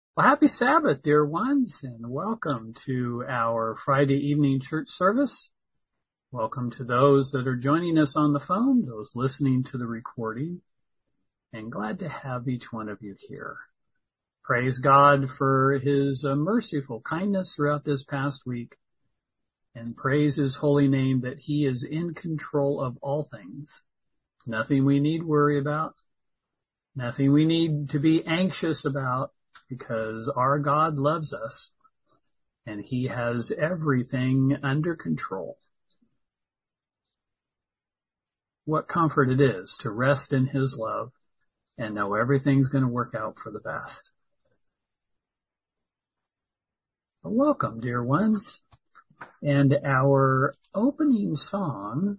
Well, happy Sabbath, dear ones, and welcome to our Friday evening church service. Welcome to those that are joining us on the phone, those listening to the recording, and glad to have each one of you here. Praise God for His merciful kindness throughout this past week, and praise His holy name that He is in control of all things. Nothing we need worry about, nothing we need to be anxious about, because our God loves us and He has everything under control. What comfort it is to rest in His love and know everything's going to work out for the best. Well, welcome, dear ones. And our opening song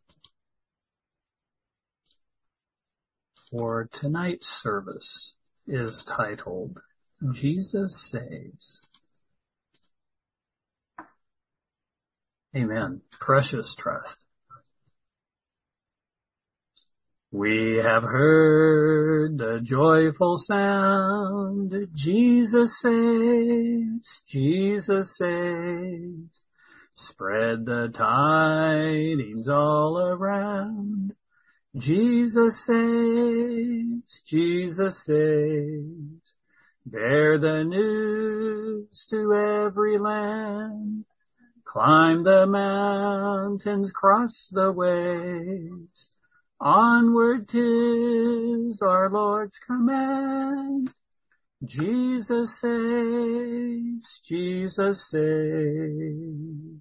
for tonight's service is titled, Jesus Saves. Amen. Precious trust. We have heard the joyful sound, Jesus saves, Jesus saves. Spread the tidings all around, Jesus saves, Jesus saves. Bear the news to every land, climb the mountains, cross the waves. Onward 'tis our Lord's command. Jesus saves, Jesus saves.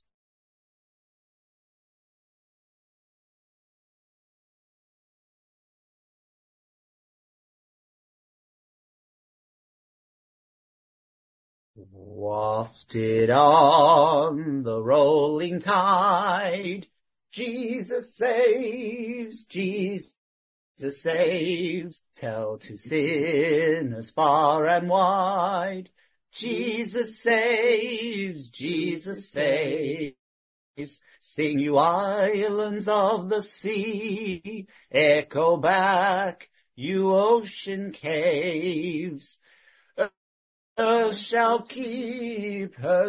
Wafted on the rolling tide, Jesus saves, Jesus saves. Tell to sinners far and wide, Jesus saves, Jesus saves. Sing, you islands of the sea, echo back, you ocean caves. Earth shall keep her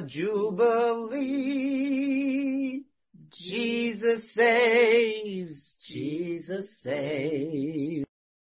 jubilee. Jesus saves, Jesus saves.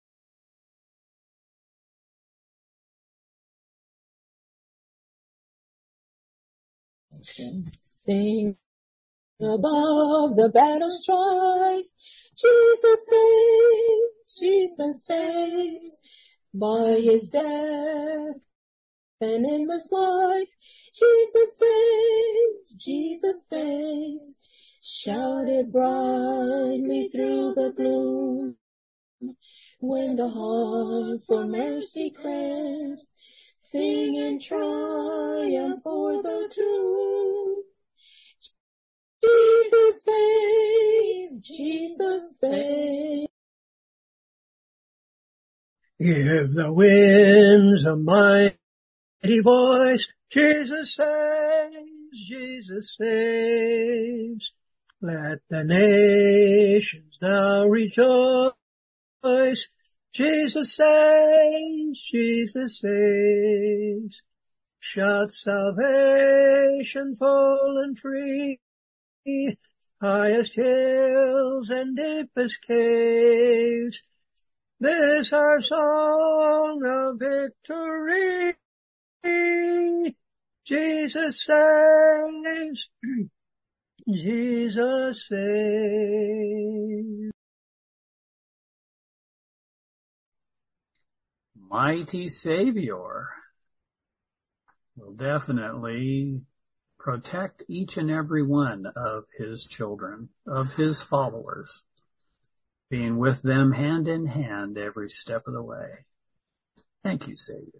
Sing above the battle strife. Jesus saves, Jesus saves. By His death and endless life, Jesus saves, Jesus saves. Shout it brightly through the gloom, when the heart for mercy craves. Sing in triumph for the tomb. Jesus saves, Jesus saves. Give the winds a mighty voice. Jesus saves, Jesus saves. Let the nations now rejoice. Jesus saves, Jesus saves. Shout salvation full and free. Highest hills and deepest caves. This our song of victory. Jesus saves, Jesus saves. Mighty Savior will definitely protect each and every one of His children, of His followers, being with them hand in hand every step of the way. Thank you, Savior.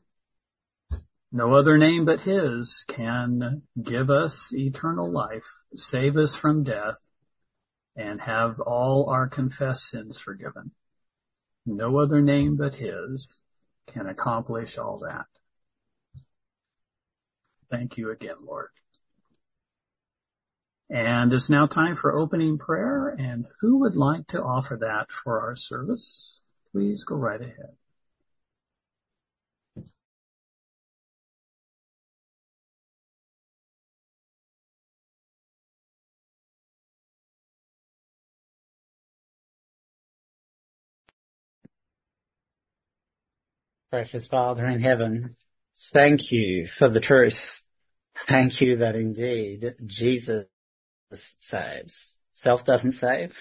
No other name but His can give us eternal life, save us from death, and have all our confessed sins forgiven. No other name but His can accomplish all that. Thank you again, Lord. And it's now time for opening prayer, and who would like to offer that for our service? Please go right ahead. Precious Father in heaven, thank you for the truth. Thank you that indeed Jesus saves. Self doesn't save.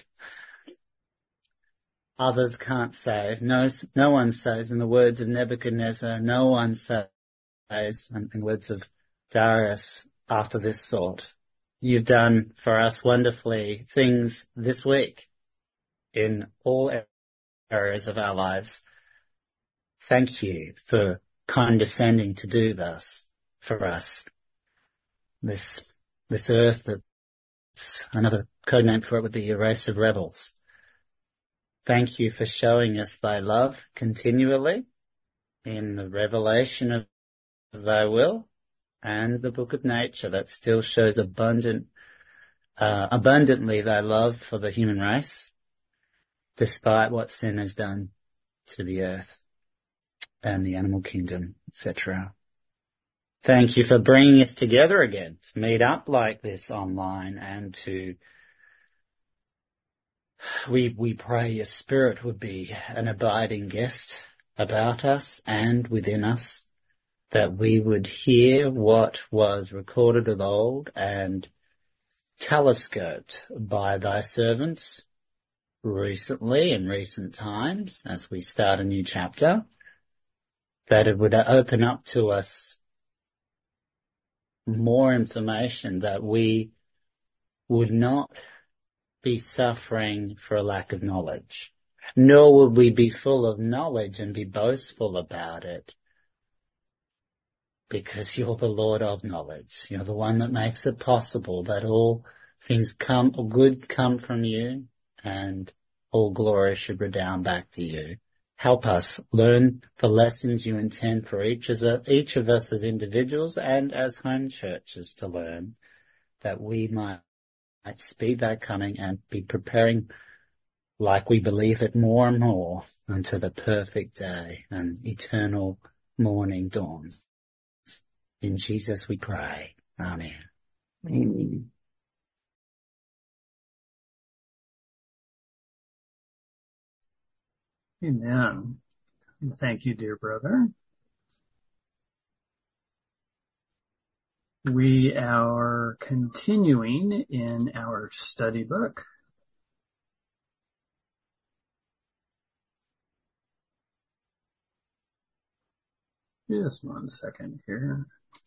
Others can't save. No one saves. In the words of Nebuchadnezzar, no one saves. And in words of Darius after this sort. You've done for us wonderfully things this week in all areas of our lives. Thank you for condescending to do this for us. This earth, that's another code name for it would be a race of rebels. Thank you for showing us thy love continually in the revelation of thy will and the book of nature that still shows abundantly thy love for the human race, despite what sin has done to the earth and the animal kingdom, etc. Thank you for bringing us together again to meet up like this online and we pray your Spirit would be an abiding guest about us and within us, that we would hear what was recorded of old and telescoped by thy servants recently in recent times as we start a new chapter, that it would open up to us more information, that we would not be suffering for a lack of knowledge, nor would we be full of knowledge and be boastful about it, because you're the Lord of knowledge. You're the one that makes it possible that all things good come from you and all glory should redound back to you. Help us learn the lessons you intend for each of us as individuals and as home churches to learn, that we might speed thy coming and be preparing like we believe it more and more unto the perfect day and eternal morning dawns. In Jesus we pray. Amen. Amen. Amen. Thank you, dear brother. We are continuing in our study book. Just 1 second here.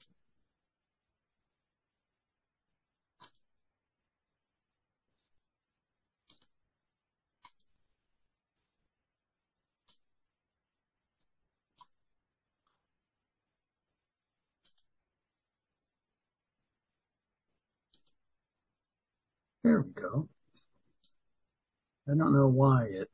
There we go. I don't know why it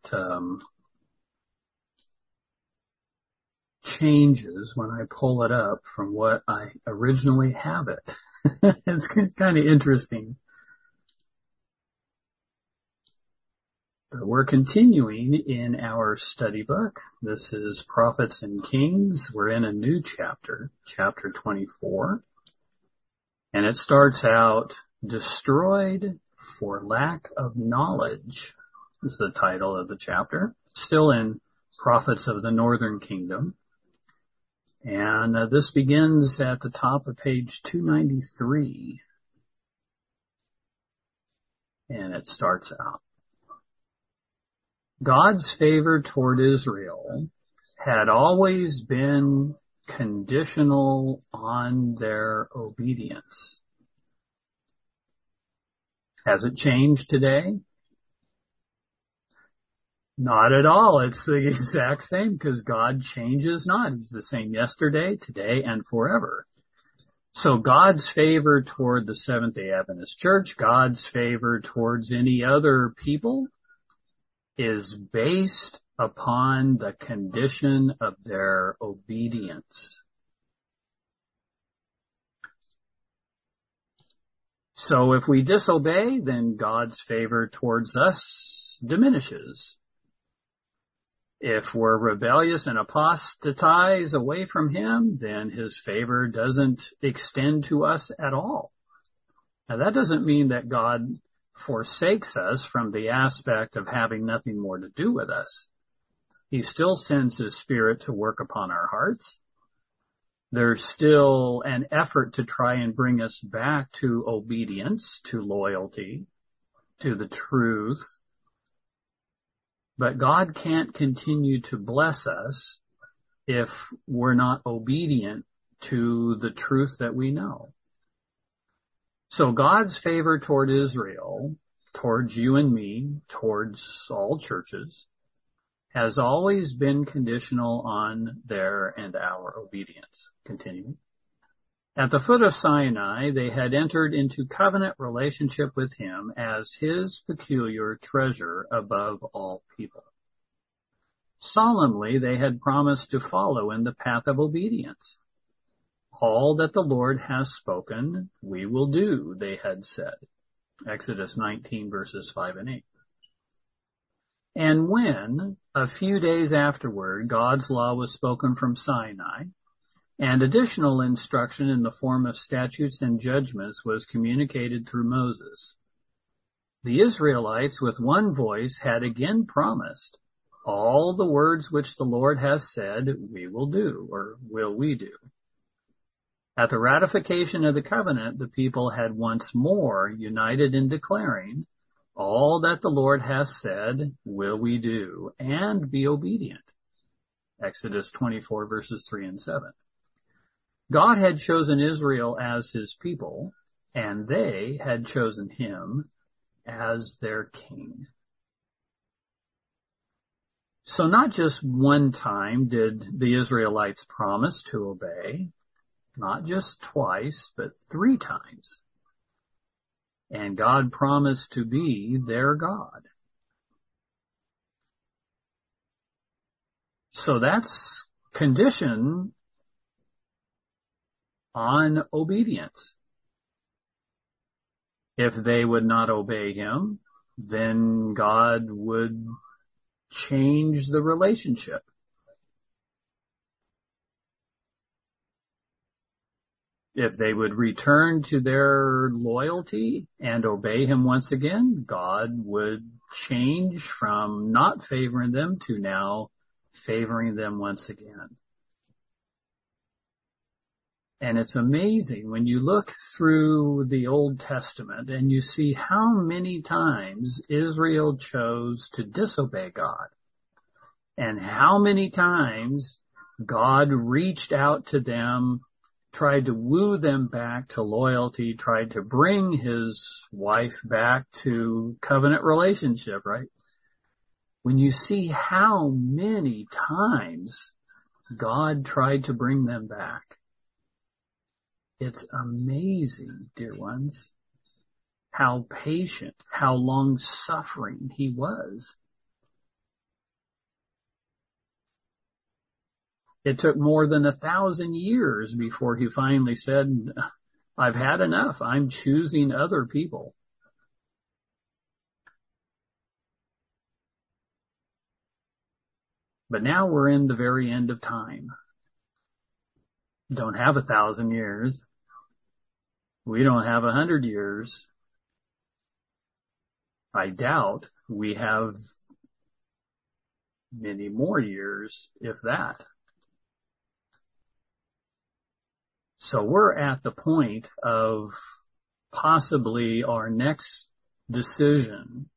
changes when I pull it up from what I originally have it. It's kind of interesting. But we're continuing in our study book. This is Prophets and Kings. We're in a new chapter, chapter 24. And it starts out, Destroyed for Lack of Knowledge is the title of the chapter. Still in Prophets of the Northern Kingdom. And this begins at the top of page 293. And it starts out. God's favor toward Israel had always been conditional on their obedience. Has it changed today? Not at all. It's the exact same because God changes not. He's the same yesterday, today, and forever. So God's favor toward the Seventh-day Adventist Church, God's favor towards any other people is based upon the condition of their obedience. So if we disobey, then God's favor towards us diminishes. If we're rebellious and apostatize away from him, then his favor doesn't extend to us at all. Now that doesn't mean that God forsakes us from the aspect of having nothing more to do with us. He still sends his Spirit to work upon our hearts. There's still an effort to try and bring us back to obedience, to loyalty, to the truth. But God can't continue to bless us if we're not obedient to the truth that we know. So God's favor toward Israel, towards you and me, towards all churches, has always been conditional on their and our obedience. Continuing. At the foot of Sinai, they had entered into covenant relationship with him as his peculiar treasure above all people. Solemnly, they had promised to follow in the path of obedience. All that the Lord has spoken, we will do, they had said. Exodus 19 verses 5 and 8. And when, a few days afterward, God's law was spoken from Sinai, and additional instruction in the form of statutes and judgments was communicated through Moses, the Israelites with one voice had again promised, all the words which the Lord has said, we will do, or will we do. At the ratification of the covenant, the people had once more united in declaring, all that the Lord has said, will we do, and be obedient. Exodus 24 verses 3 and 7. God had chosen Israel as his people, and they had chosen him as their king. So not just one time did the Israelites promise to obey, not just twice, but 3 times. And God promised to be their God. So that's condition on obedience. If they would not obey him, then God would change the relationship. If they would return to their loyalty and obey him once again, God would change from not favoring them to now favoring them once again. And it's amazing when you look through the Old Testament and you see how many times Israel chose to disobey God, and how many times God reached out to them, tried to woo them back to loyalty, tried to bring his wife back to covenant relationship, right? When you see how many times God tried to bring them back, it's amazing, dear ones, how patient, how long-suffering he was. It took more than 1,000 years before he finally said, I've had enough. I'm choosing other people. But now we're in the very end of time. Don't have 1,000 years. We don't have 100 years. I doubt we have many more years, if that. So we're at the point of possibly our next decision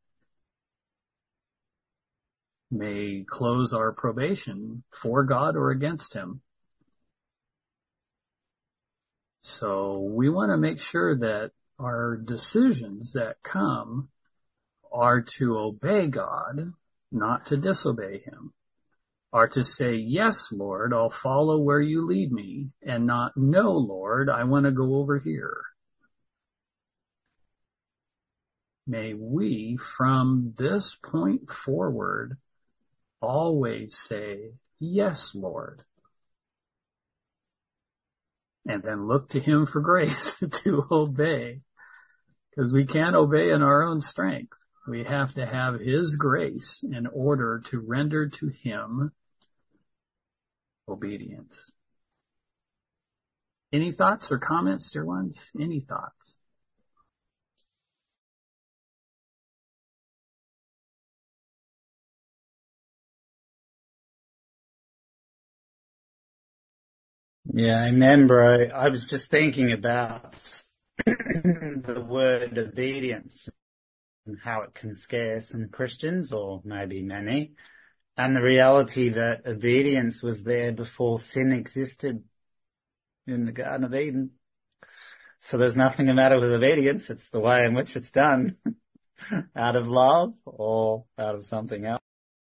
may close our probation for God or against him. So we want to make sure that our decisions that come are to obey God, not to disobey him. Are to say, yes, Lord, I'll follow where you lead me, and not, no, Lord, I want to go over here. May we, from this point forward, always say, yes, Lord. And then look to him for grace to obey. Because we can't obey in our own strength. We have to have his grace in order to render to him obedience. Any thoughts or comments, dear ones? Any thoughts? Yeah, I remember I was just thinking about the word obedience and how it can scare some Christians, or maybe many, and the reality that obedience was there before sin existed in the Garden of Eden. So there's nothing the matter with obedience. It's the way in which it's done, out of love or out of something else.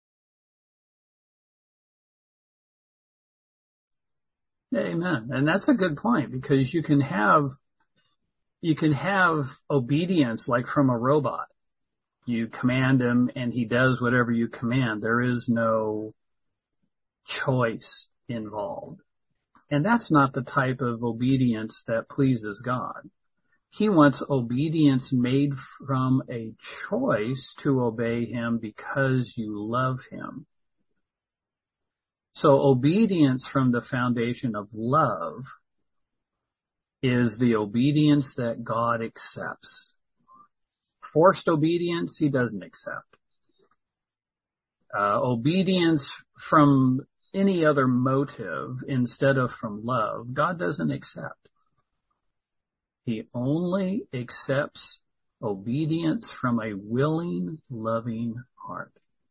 Amen. And that's a good point, because you can have obedience like from a robot. You command him and he does whatever you command. There is no choice involved. And that's not the type of obedience that pleases God. He wants obedience made from a choice to obey him because you love him. So obedience from the foundation of love is the obedience that God accepts. Forced obedience, he doesn't accept. Obedience from any other motive instead of from love, God doesn't accept. He only accepts obedience from a willing, loving heart.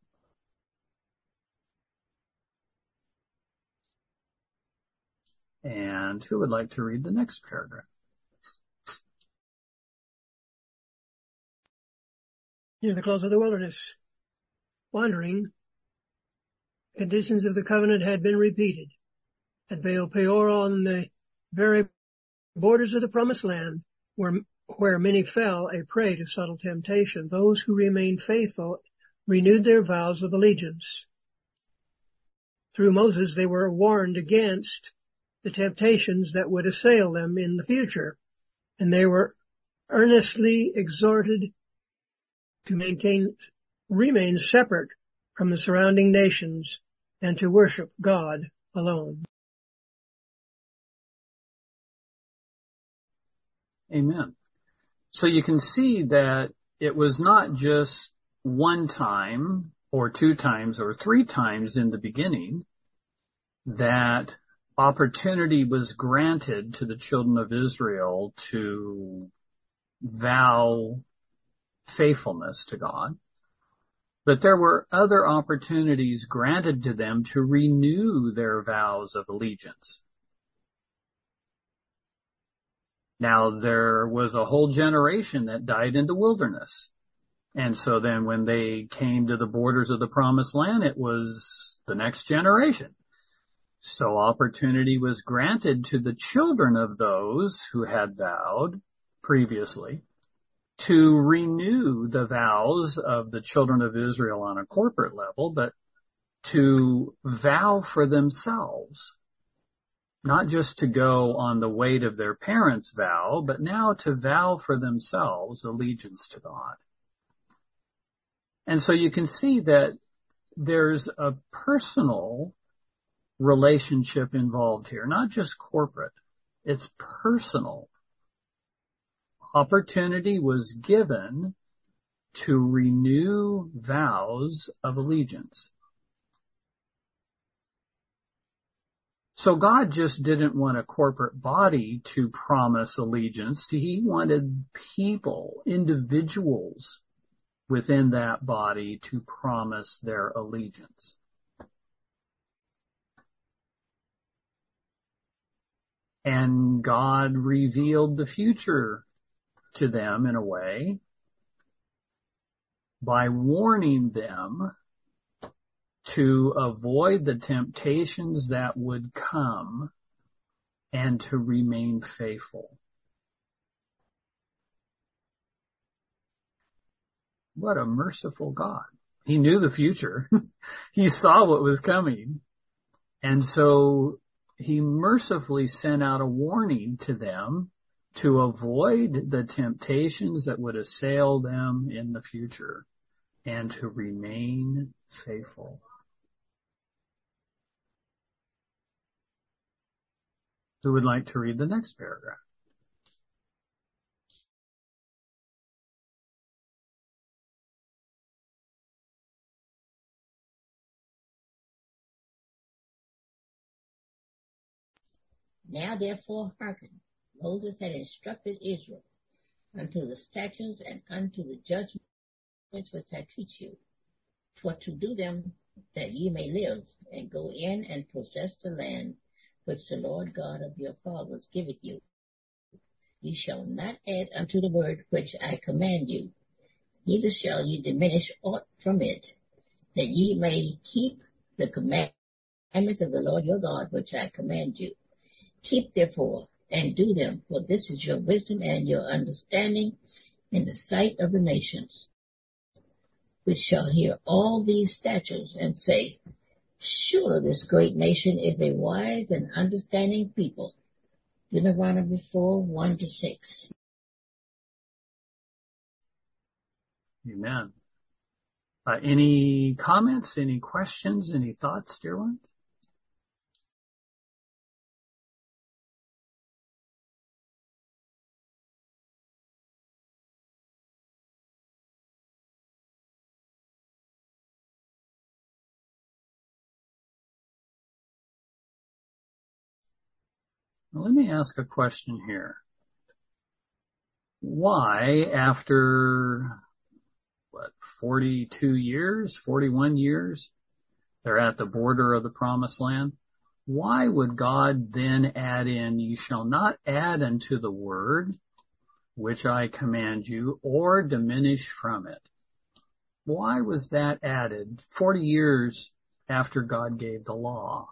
And who would like to read the next paragraph? Near the close of the wilderness wandering, conditions of the covenant had been repeated. At Baal Peor, on the very borders of the promised land, where many fell a prey to subtle temptation, those who remained faithful renewed their vows of allegiance. Through Moses, they were warned against the temptations that would assail them in the future, and they were earnestly exhorted to remain separate from the surrounding nations and to worship God alone. Amen. So you can see that it was not just one time or two times or three times in the beginning that opportunity was granted to the children of Israel to vow faithfulness to God, but there were other opportunities granted to them to renew their vows of allegiance. Now, there was a whole generation that died in the wilderness. And so then when they came to the borders of the promised land, it was the next generation. So opportunity was granted to the children of those who had vowed previously to renew the vows of the children of Israel on a corporate level, but to vow for themselves. Not just to go on the weight of their parents' vow, but now to vow for themselves allegiance to God. And so you can see that there's a personal relationship involved here, not just corporate. It's personal. Opportunity was given to renew vows of allegiance. So God just didn't want a corporate body to promise allegiance. He wanted people, individuals within that body to promise their allegiance. And God revealed the future to them in a way by warning them to avoid the temptations that would come and to remain faithful. What a merciful God. He knew the future. He saw what was coming. And so he mercifully sent out a warning to them to avoid the temptations that would assail them in the future and to remain faithful. Who would like to read the next paragraph? Now therefore hearken. Moses had instructed Israel unto the statutes and unto the judgments which I teach you, for to do them that ye may live, and go in and possess the land which the Lord God of your fathers giveth you. Ye shall not add unto the word which I command you, neither shall ye diminish aught from it, that ye may keep the commandments of the Lord your God which I command you. Keep therefore and do them, for this is your wisdom and your understanding in the sight of the nations, which shall hear all these statutes and say, surely this great nation is a wise and understanding people. Deuteronomy 4:1-6. Amen. Any comments, any questions, any thoughts, dear ones? Well, let me ask a question here. Why, after 42 years, 41 years, they're at the border of the promised land, why would God then add in, you shall not add unto the word which I command you, or diminish from it? Why was that added 40 years after God gave the law?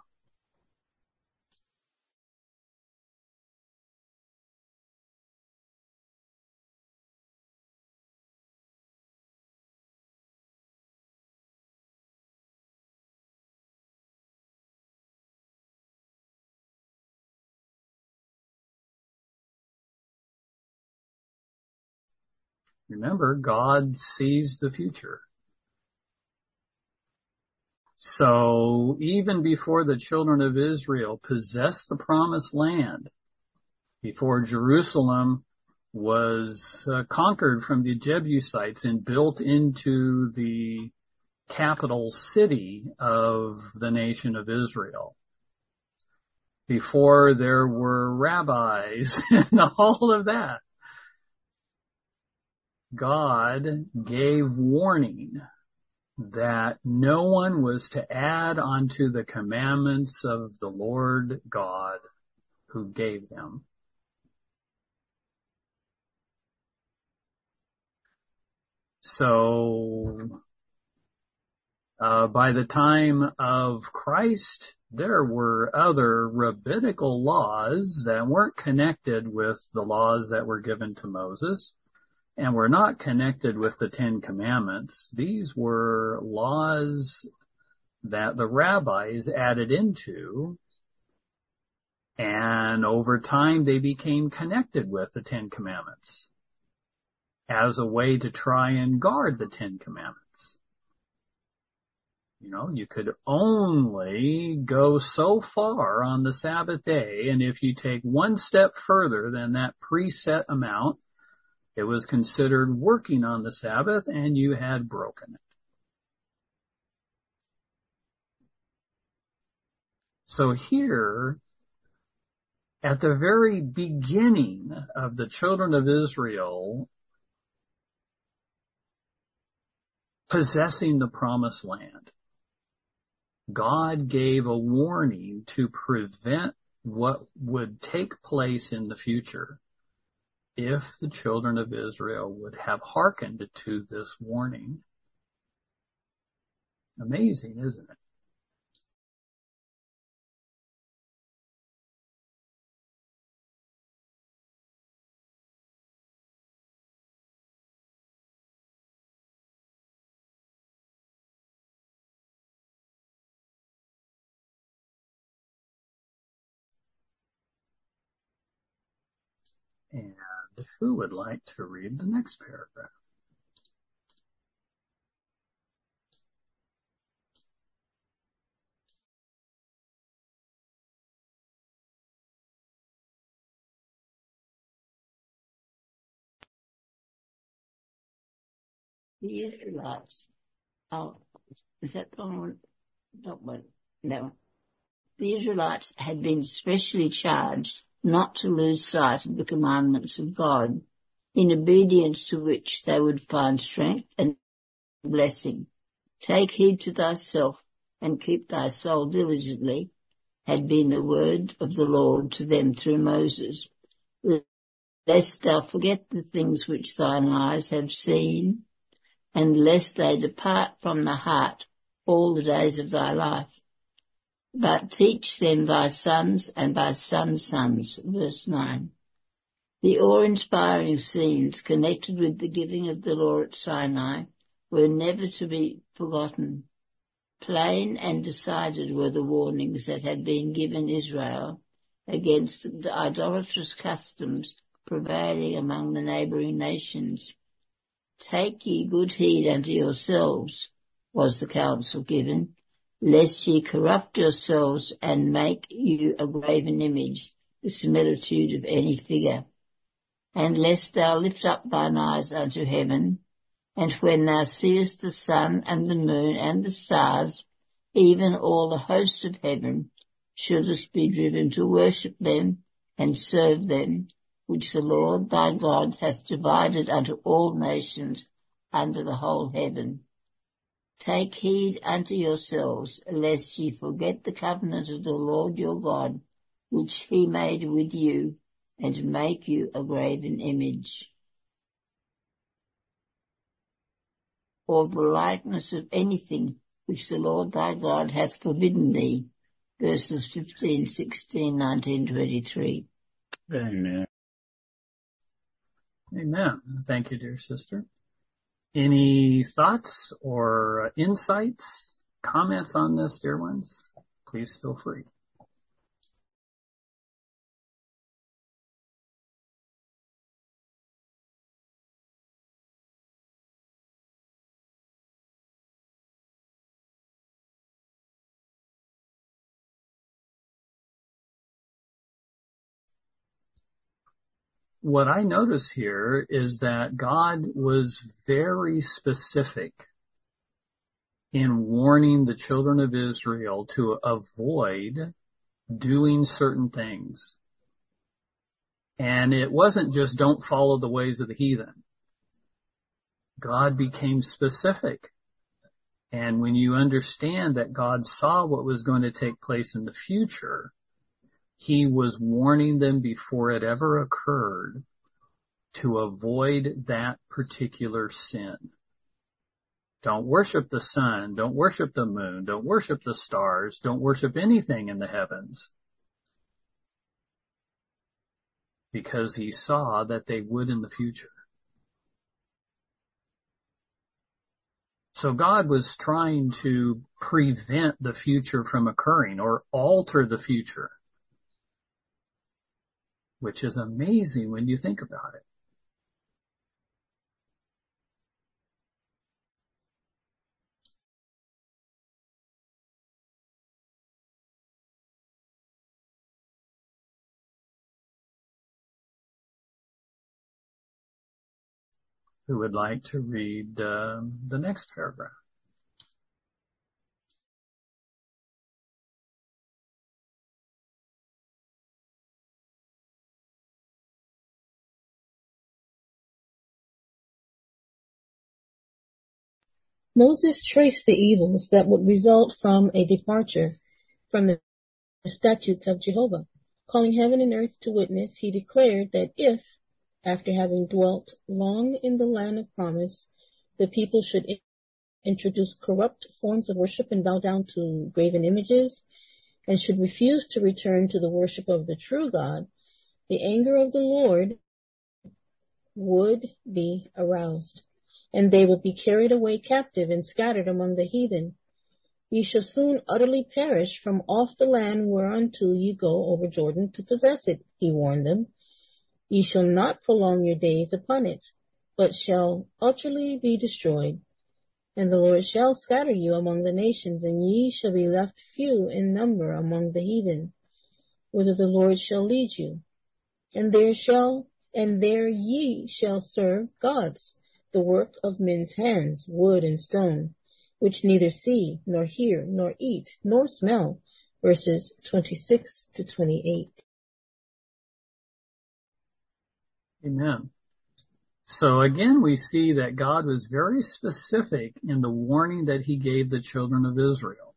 Remember, God sees the future. So even before the children of Israel possessed the promised land, before Jerusalem was conquered from the Jebusites and built into the capital city of the nation of Israel, before there were rabbis and all of that, God gave warning that no one was to add onto the commandments of the Lord God who gave them. So, by the time of Christ, there were other rabbinical laws that weren't connected with the laws that were given to Moses and were not connected with the Ten Commandments. These were laws that the rabbis added into, and over time they became connected with the Ten Commandments as a way to try and guard the Ten Commandments. You know, you could only go so far on the Sabbath day, and if you take one step further than that preset amount, it was considered working on the Sabbath and you had broken it. So here, at the very beginning of the children of Israel possessing the promised land, God gave a warning to prevent what would take place in the future if the children of Israel would have hearkened to this warning. Amazing, isn't it? And who would like to read the next paragraph? The Israelites. Oh, is that the one? No. The Israelites had been specially charged not to lose sight of the commandments of God, in obedience to which they would find strength and blessing. Take heed to thyself and keep thy soul diligently, had been the word of the Lord to them through Moses, lest thou forget the things which thine eyes have seen, and lest they depart from the heart all the days of thy life. But teach them thy sons and thy sons' sons. Verse 9. The awe-inspiring scenes connected with the giving of the law at Sinai were never to be forgotten. Plain and decided were the warnings that had been given Israel against the idolatrous customs prevailing among the neighbouring nations. Take ye good heed unto yourselves, was the counsel given, lest ye corrupt yourselves and make you a graven image, the similitude of any figure. And lest thou lift up thine eyes unto heaven, and when thou seest the sun and the moon and the stars, even all the hosts of heaven, shouldest be driven to worship them and serve them, which the Lord thy God hath divided unto all nations under the whole heaven. Take heed unto yourselves, lest ye forget the covenant of the Lord your God, which he made with you, and make you a graven image, or the likeness of anything which the Lord thy God hath forbidden thee. Verses 15, 16, 19, 23. Amen. Amen. Thank you, dear sister. Any thoughts or insights, comments on this, dear ones? Please feel free. What I notice here is that God was very specific in warning the children of Israel to avoid doing certain things. And it wasn't just don't follow the ways of the heathen. God became specific. And when you understand that God saw what was going to take place in the future, he was warning them before it ever occurred to avoid that particular sin. Don't worship the sun. Don't worship the moon. Don't worship the stars. Don't worship anything in the heavens. Because he saw that they would in the future. So God was trying to prevent the future from occurring or alter the future, which is amazing when you think about it. Who would like to read the next paragraph? Moses traced the evils that would result from a departure from the statutes of Jehovah. Calling heaven and earth to witness, he declared that if, after having dwelt long in the land of promise, the people should introduce corrupt forms of worship and bow down to graven images, and should refuse to return to the worship of the true God, the anger of the Lord would be aroused, and they would be carried away captive and scattered among the heathen. Ye shall soon utterly perish from off the land whereunto ye go over Jordan to possess it, he warned them. Ye shall not prolong your days upon it, but shall utterly be destroyed. And the Lord shall scatter you among the nations, and ye shall be left few in number among the heathen, whither the Lord shall lead you. And there ye shall serve gods, the work of men's hands, wood and stone, which neither see, nor hear, nor eat, nor smell, verses 26 to 28. Amen. So again, we see that God was very specific in the warning that he gave the children of Israel.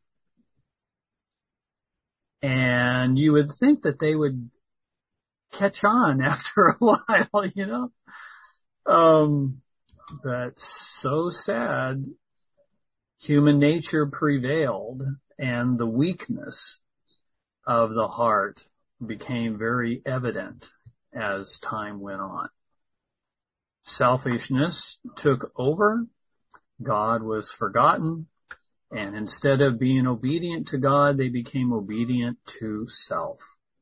And you would think that they would catch on after a while, you know. But so sad, human nature prevailed and the weakness of the heart became very evident as time went on. Selfishness took over, God was forgotten, and instead of being obedient to God, they became obedient to self.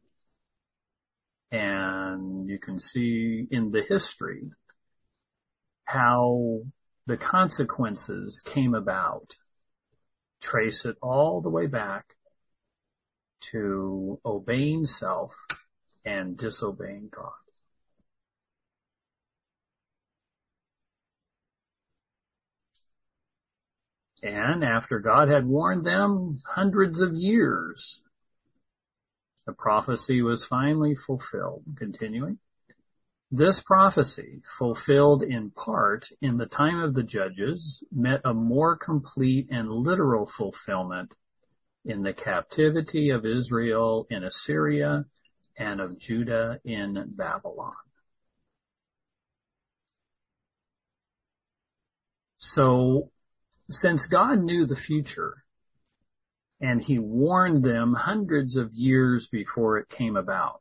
And you can see in the history how the consequences came about. Trace it all the way back to obeying self and disobeying God. And after God had warned them hundreds of years, the prophecy was finally fulfilled. Continuing. This prophecy, fulfilled in part in the time of the judges, met a more complete and literal fulfillment in the captivity of Israel in Assyria and of Judah in Babylon. So, since God knew the future, and he warned them hundreds of years before it came about,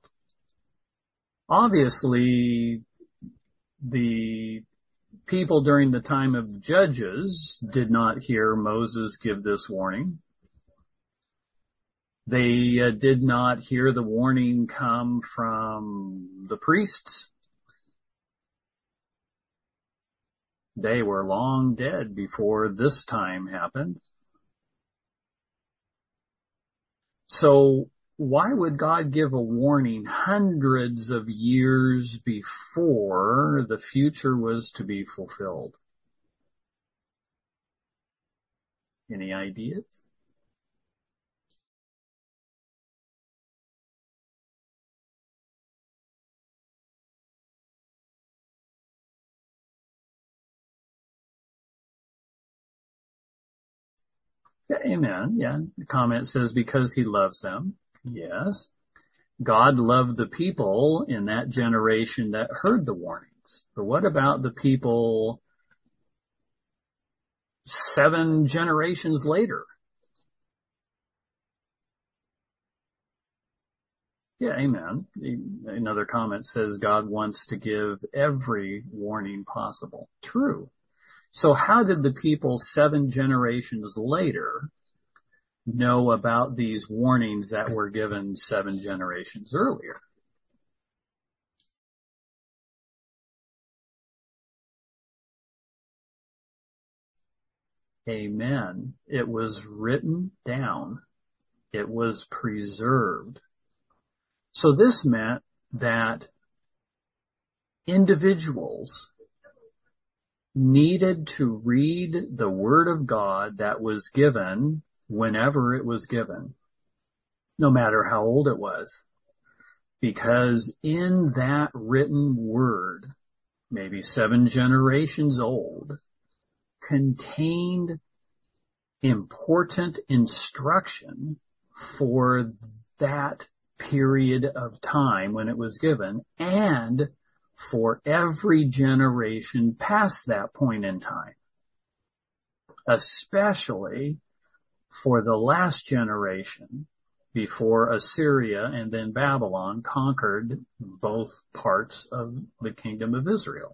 obviously the people during the time of Judges did not hear Moses give this warning. They did not hear the warning come from the priests. They were long dead before this time happened. So why would God give a warning hundreds of years before the future was to be fulfilled? Any ideas? Amen. Yeah. The comment says because he loves them. Yes. God loved the people in that generation that heard the warnings. But what about the people 7 generations later? Yeah, amen. Another comment says God wants to give every warning possible. True. So how did the people 7 generations later know about these warnings that were given 7 generations earlier? Amen. It was written down. It was preserved. So this meant that individuals needed to read the Word of God that was given whenever it was given, no matter how old it was. Because in that written Word, maybe 7 generations old, contained important instruction for that period of time when it was given, and for every generation past that point in time, especially for the last generation before Assyria and then Babylon conquered both parts of the kingdom of Israel.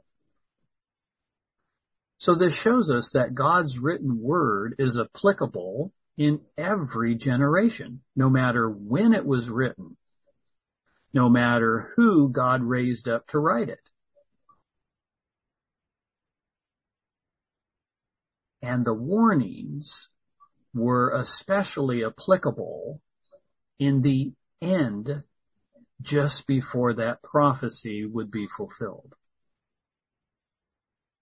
So this shows us that God's written word is applicable in every generation, no matter when it was written, no matter who God raised up to write it. And the warnings were especially applicable in the end, just before that prophecy would be fulfilled.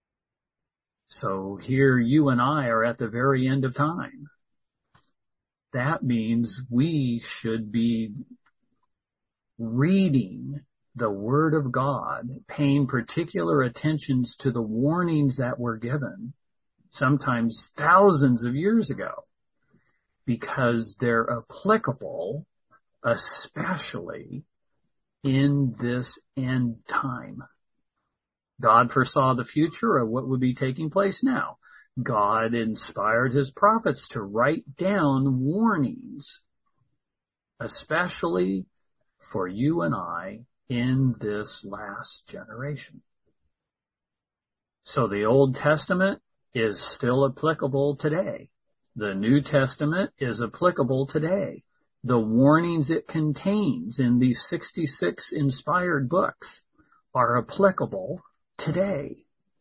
So here you and I are at the very end of time. that means we should be reading the Word of God, paying particular attentions to the warnings that were given, sometimes thousands of years ago, because they're applicable, especially in this end time. God foresaw the future of what would be taking place now. God inspired his prophets to write down warnings, especially for you and I in this last generation. So the Old Testament is still applicable today. The New Testament is applicable today. The warnings it contains in these 66 inspired books are applicable today.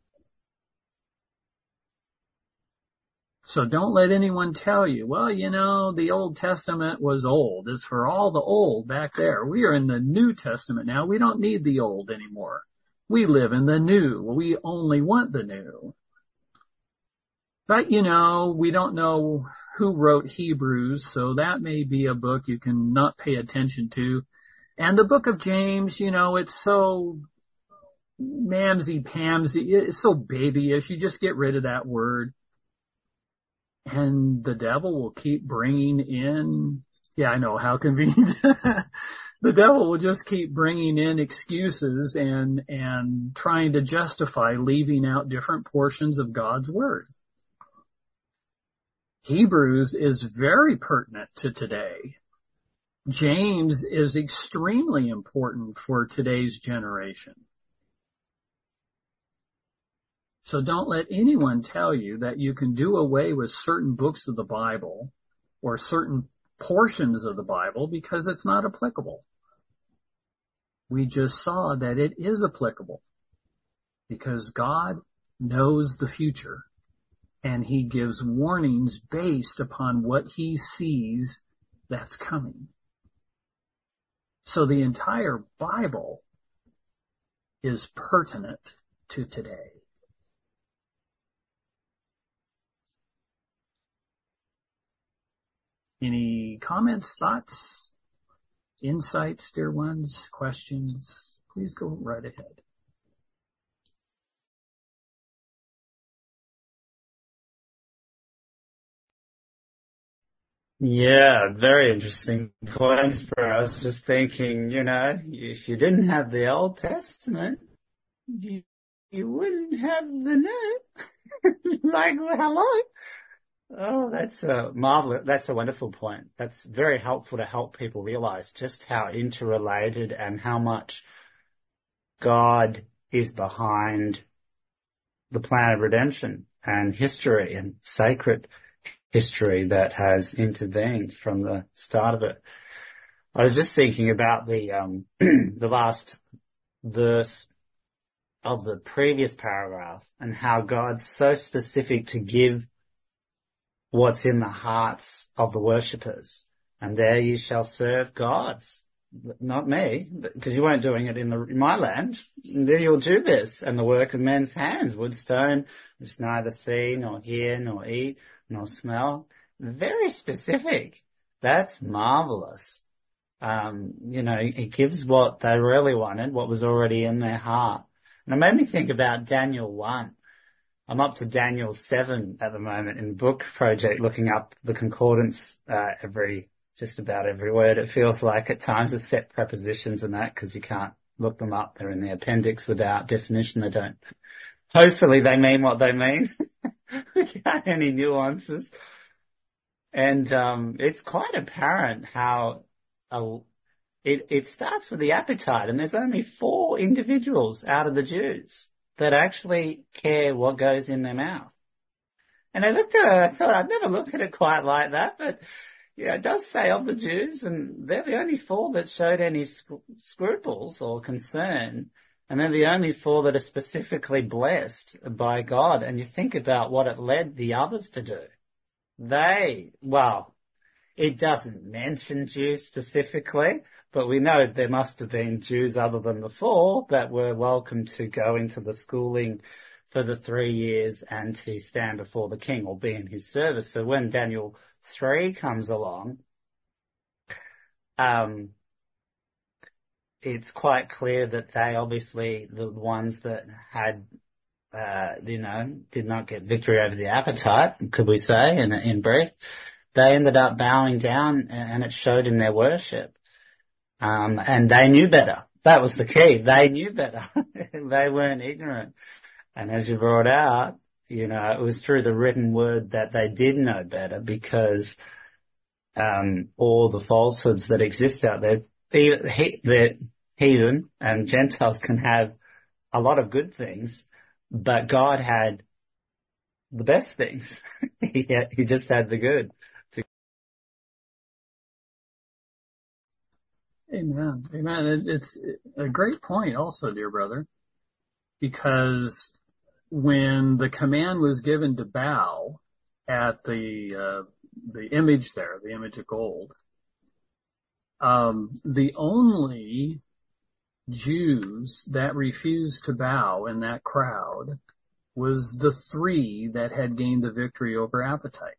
So don't let anyone tell you, well, the Old Testament was old. It's for all the old back there. We are in the New Testament now. We don't need the old anymore. We live in the new. We only want the new. But, we don't know who wrote Hebrews, so that may be a book you can not pay attention to. And the book of James, it's so mamsy-pamsy. It's so babyish. You just get rid of that word. And the devil will keep bringing in, I know, how convenient. The devil will just keep bringing in excuses and trying to justify leaving out different portions of God's word. Hebrews is very pertinent to today. James is extremely important for today's generation. So don't let anyone tell you that you can do away with certain books of the Bible or certain portions of the Bible because it's not applicable. We just saw that it is applicable because God knows the future and he gives warnings based upon what he sees that's coming. So the entire Bible is pertinent to today. Any comments, thoughts, insights, dear ones, questions? Please go right ahead. Yeah, very interesting points for us. Just thinking, if you didn't have the Old Testament, you wouldn't have the New. Like, hello? Oh, that's a marvelous, that's a wonderful point. That's very helpful to help people realize just how interrelated and how much God is behind the plan of redemption and history and sacred history that has intervened from the start of it. I was just thinking about the last verse of the previous paragraph and how God's so specific to give what's in the hearts of the worshippers. And there you shall serve gods, not me, because you weren't doing it in my land. There you'll do this, and the work of men's hands, wood, stone, which neither see, nor hear, nor eat, nor smell. Very specific. That's marvelous. It gives what they really wanted, what was already in their heart. And it made me think about Daniel 1. I'm up to Daniel 7 at the moment in the book project, looking up the concordance, just about every word. It feels like at times with set prepositions and that, because you can't look them up. They're in the appendix without definition. They don't. Hopefully they mean what they mean without any nuances. And, it's quite apparent how, it starts with the appetite, and there's only 4 individuals out of the Jews that actually care what goes in their mouth. And I looked at it, I thought I'd never looked at it quite like that, but it does say of the Jews, and they're the only 4 that showed any scruples or concern, and they're the only 4 that are specifically blessed by God. And you think about what it led the others to do. It doesn't mention Jews specifically, but we know there must have been Jews other than the 4 that were welcome to go into the schooling for the 3 years and to stand before the king or be in his service. So when Daniel 3 comes along, it's quite clear that they obviously, the ones that had, did not get victory over the appetite, could we say, in brief, they ended up bowing down, and it showed in their worship. And they knew better. That was the key. They knew better. They weren't ignorant. And as you brought out, it was through the written word that they did know better, because all the falsehoods that exist out there, the heathen and Gentiles can have a lot of good things, but God had the best things. He just had the good. Amen. Amen. It's a great point also, dear brother, because when the command was given to bow at the image there, the image of gold, the only Jews that refused to bow in that crowd was the 3 that had gained the victory over appetite.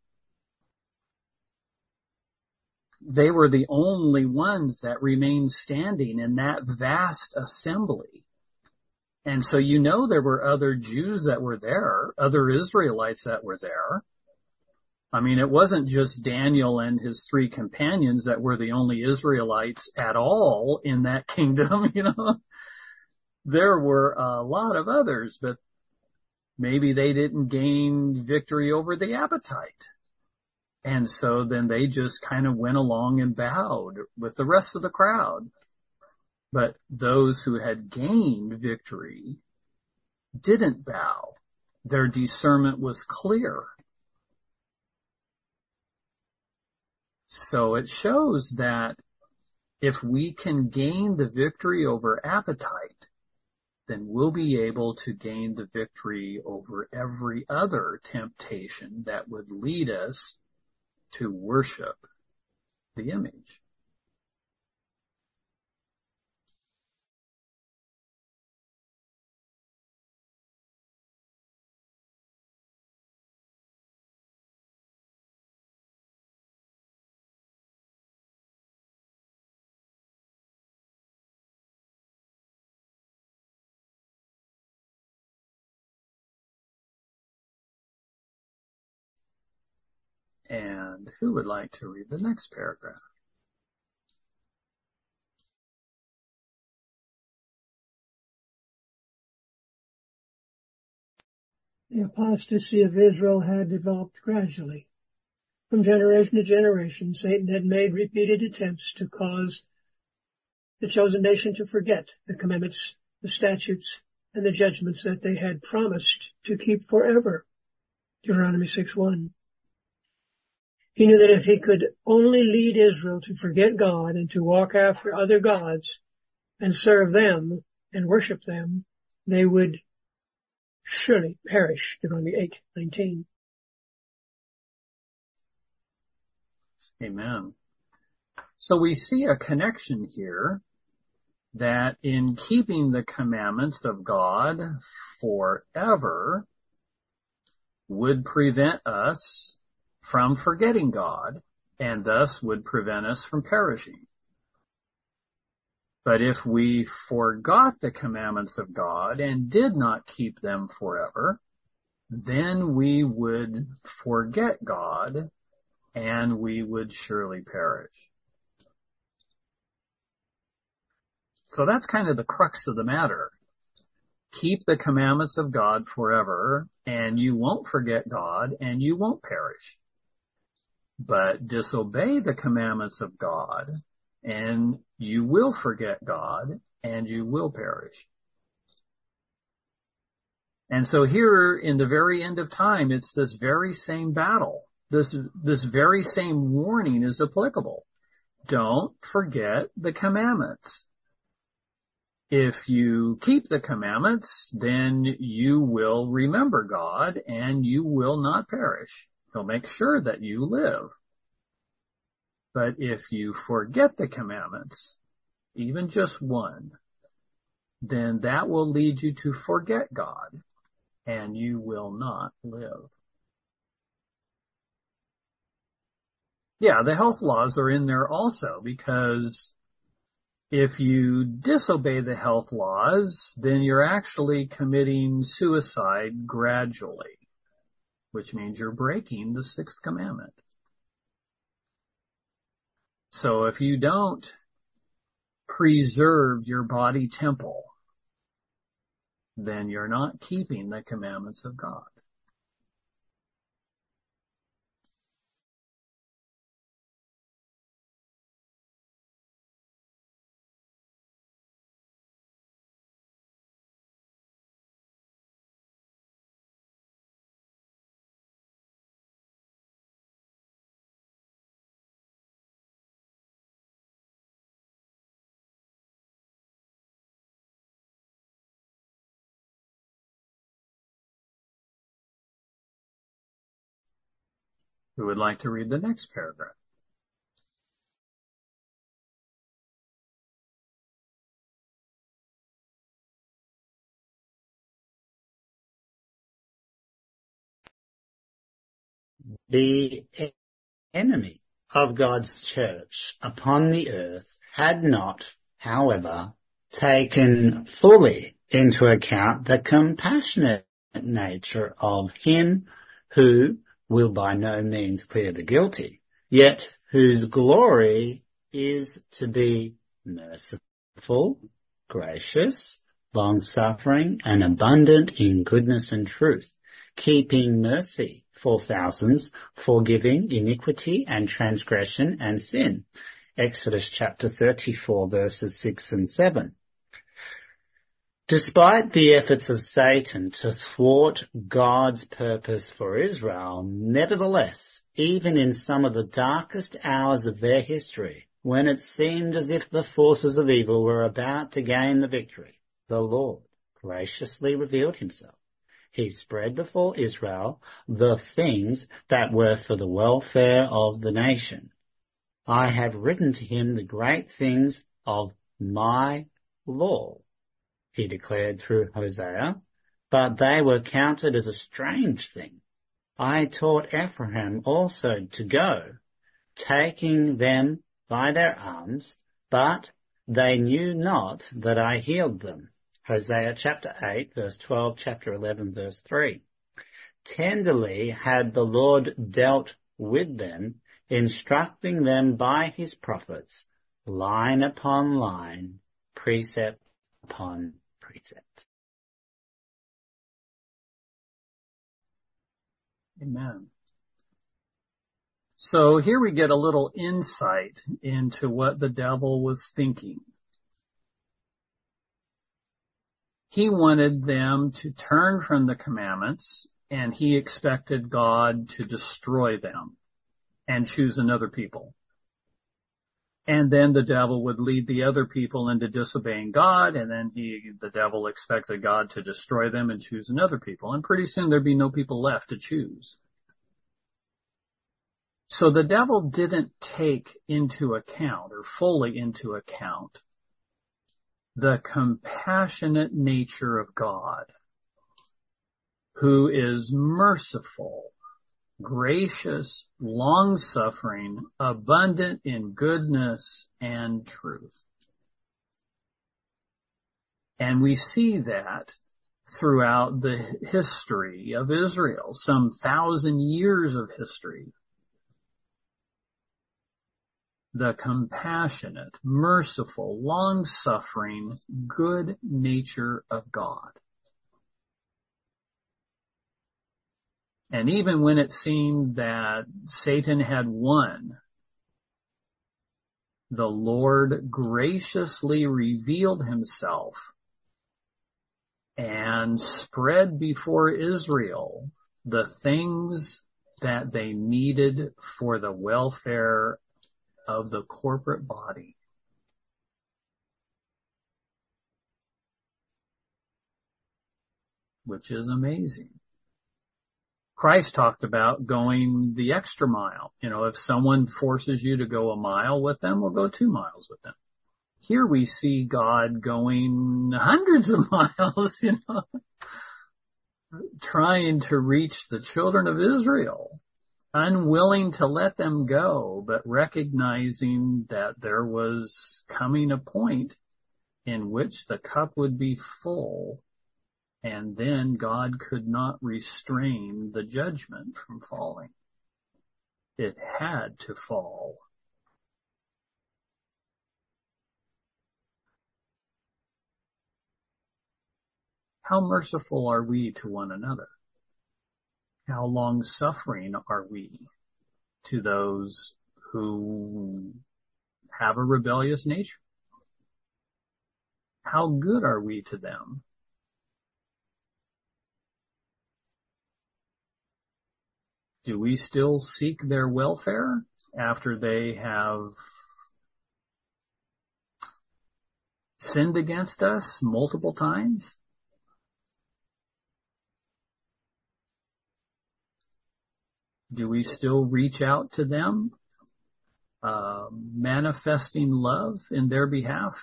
They were the only ones that remained standing in that vast assembly. And so there were other Jews that were there, other Israelites that were there. I mean, it wasn't just Daniel and his 3 companions that were the only Israelites at all in that kingdom, There were a lot of others, but maybe they didn't gain victory over the appetite. And so then they just kind of went along and bowed with the rest of the crowd. But those who had gained victory didn't bow. Their discernment was clear. So it shows that if we can gain the victory over appetite, then we'll be able to gain the victory over every other temptation that would lead us to worship the image. And who would like to read the next paragraph? The apostasy of Israel had developed gradually. From generation to generation, Satan had made repeated attempts to cause the chosen nation to forget the commandments, the statutes, and the judgments that they had promised to keep forever. Deuteronomy 6:1. He knew that if he could only lead Israel to forget God and to walk after other gods and serve them and worship them, they would surely perish. Deuteronomy 8:19. Amen. So we see a connection here that in keeping the commandments of God forever would prevent us from forgetting God, and thus would prevent us from perishing. But if we forgot the commandments of God and did not keep them forever, then we would forget God and we would surely perish. So that's kind of the crux of the matter. Keep the commandments of God forever, and you won't forget God and you won't perish. But disobey the commandments of God, and you will forget God, and you will perish. And so here, in the very end of time, it's this very same battle. This very same warning is applicable. Don't forget the commandments. If you keep the commandments, then you will remember God, and you will not perish. He'll make sure that you live. But if you forget the commandments, even just one, then that will lead you to forget God, and you will not live. Yeah, the health laws are in there also, because if you disobey the health laws, then you're actually committing suicide gradually, which means you're breaking the sixth commandment. So if you don't preserve your body temple, then you're not keeping the commandments of God. Who would like to read the next paragraph? The enemy of God's church upon the earth had not, however, taken fully into account the compassionate nature of him who will by no means clear the guilty, yet whose glory is to be merciful, gracious, long-suffering, and abundant in goodness and truth, keeping mercy for thousands, forgiving iniquity and transgression and sin. Exodus chapter 34 verses 6 and 7. Despite the efforts of Satan to thwart God's purpose for Israel, nevertheless, even in some of the darkest hours of their history, when it seemed as if the forces of evil were about to gain the victory, the Lord graciously revealed himself. He spread before Israel the things that were for the welfare of the nation. I have written to him the great things of my law, he declared through Hosea, but they were counted as a strange thing. I taught Ephraim also to go, taking them by their arms, but they knew not that I healed them. Hosea chapter 8, verse 12, chapter 11, verse 3. Tenderly had the Lord dealt with them, instructing them by his prophets, line upon line, precept upon precept. Amen. So here we get a little insight into what the devil was thinking. He wanted them to turn from the commandments, and he expected God to destroy them and choose another people. And then the devil would lead the other people into disobeying God, and then the devil expected God to destroy them and choose another people. And pretty soon there'd be no people left to choose. So the devil didn't take into account, or fully into account, the compassionate nature of God, who is merciful, gracious, long-suffering, abundant in goodness and truth. And we see that throughout the history of Israel, some 1,000 years of history. The compassionate, merciful, long-suffering, good nature of God. And even when it seemed that Satan had won, the Lord graciously revealed himself and spread before Israel the things that they needed for the welfare of the corporate body. Which is amazing. Christ talked about going the extra mile. You know, if someone forces you to go a mile with them, we'll go 2 miles with them. Here we see God going hundreds of miles, trying to reach the children of Israel. unwilling to let them go, but recognizing that there was coming a point in which the cup would be full, and then God could not restrain the judgment from falling. It had to fall. How merciful are we to one another? How long-suffering are we to those who have a rebellious nature? How good are we to them? Do we still seek their welfare after they have sinned against us multiple times? Do we still reach out to them, manifesting love in their behalf?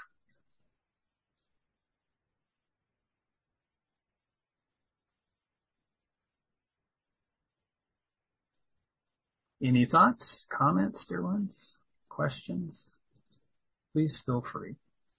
Any thoughts, comments, dear ones, questions? Please feel free.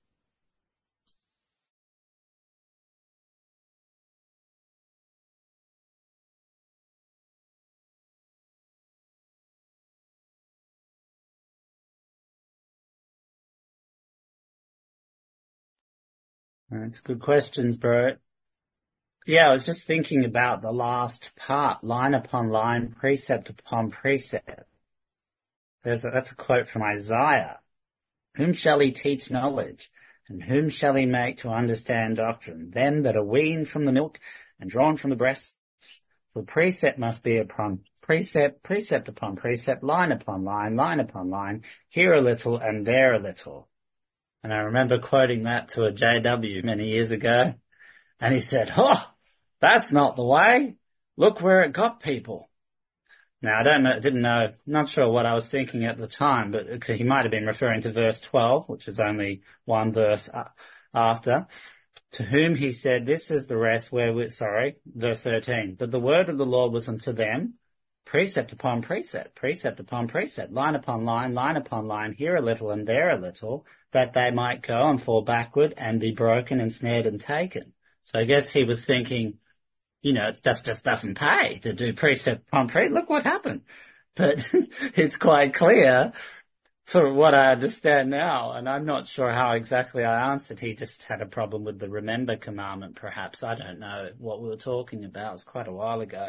That's good questions, bro. Yeah, I was just thinking about the last part, line upon line, precept upon precept. That's a quote from Isaiah. Whom shall he teach knowledge? And whom shall he make to understand doctrine? Them that are weaned from the milk and drawn from the breasts. For precept must be upon precept, precept upon precept, line upon line, line upon line, here a little and there a little. And I remember quoting that to a JW many years ago. And he said, oh, that's not the way. Look where it got people. Now, I didn't know, not sure what I was thinking at the time, but he might have been referring to verse 12, which is only one verse after. To whom he said, this is the rest verse 13. But the word of the Lord was unto them, precept upon precept, precept upon precept, line upon line, line upon line, here a little and there a little, that they might go and fall backward and be broken and snared and taken. So I guess he was thinking, it just doesn't pay to do precept upon precept. Look what happened. But it's quite clear for what I understand now, and I'm not sure how exactly I answered. He just had a problem with the remember commandment, perhaps. I don't know what we were talking about. It was quite a while ago.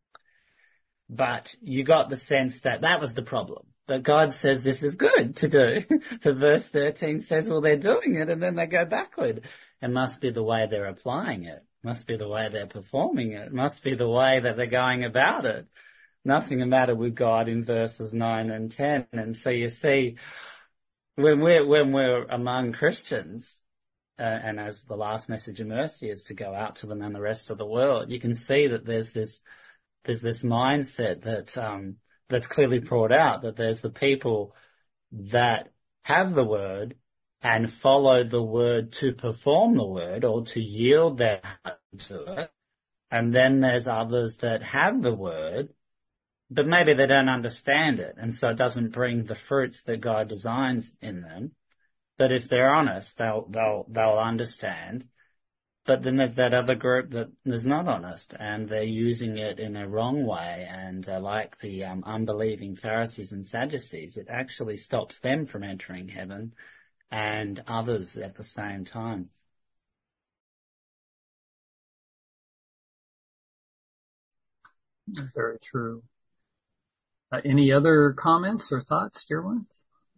But you got the sense that was the problem. That God says this is good to do. For verse 13 says, well, they're doing it and then they go backward. It must be the way they're applying it. Must be the way they're performing it. Must be the way that they're going about it. Nothing the matter with God in verses 9 and 10. And so you see, when we're among Christians, and as the last message of mercy is to go out to them and the rest of the world, you can see that there's this mindset that's clearly brought out, that there's the people that have the word and follow the word to perform the word or to yield their heart to it. And then there's others that have the word, but maybe they don't understand it. And so it doesn't bring the fruits that God designs in them. But if they're honest, they'll understand. But then there's that other group that is not honest and they're using it in a wrong way. And like the unbelieving Pharisees and Sadducees, it actually stops them from entering heaven and others at the same time. Very true. Any other comments or thoughts, dear ones?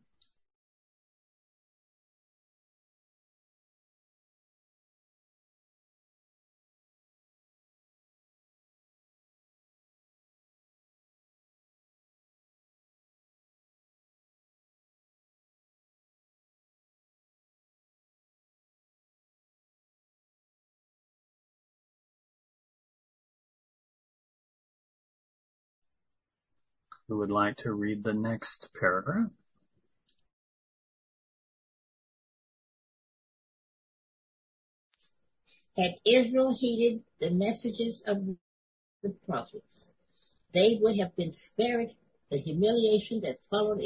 Who would like to read the next paragraph? Had Israel heeded the messages of the prophets, they would have been spared the humiliation that followed.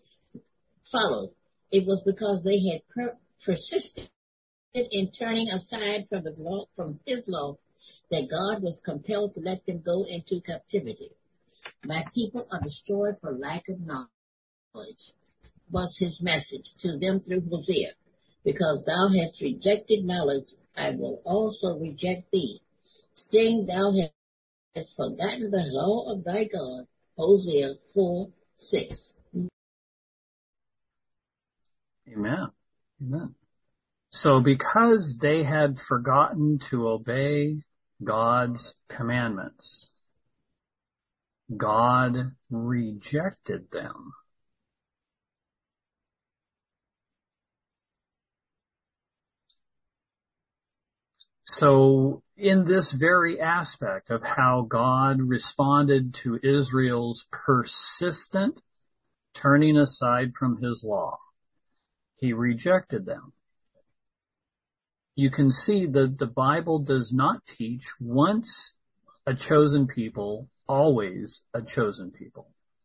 It was because they had persisted in turning aside from his law that God was compelled to let them go into captivity. My people are destroyed for lack of knowledge, was his message to them through Hosea. Because thou hast rejected knowledge, I will also reject thee. Seeing thou hast forgotten the law of thy God. Hosea 4:6. Amen. Amen. So because they had forgotten to obey God's commandments, God rejected them. So in this very aspect of how God responded to Israel's persistent turning aside from his law, he rejected them. You can see that the Bible does not teach once a chosen people, always a chosen people.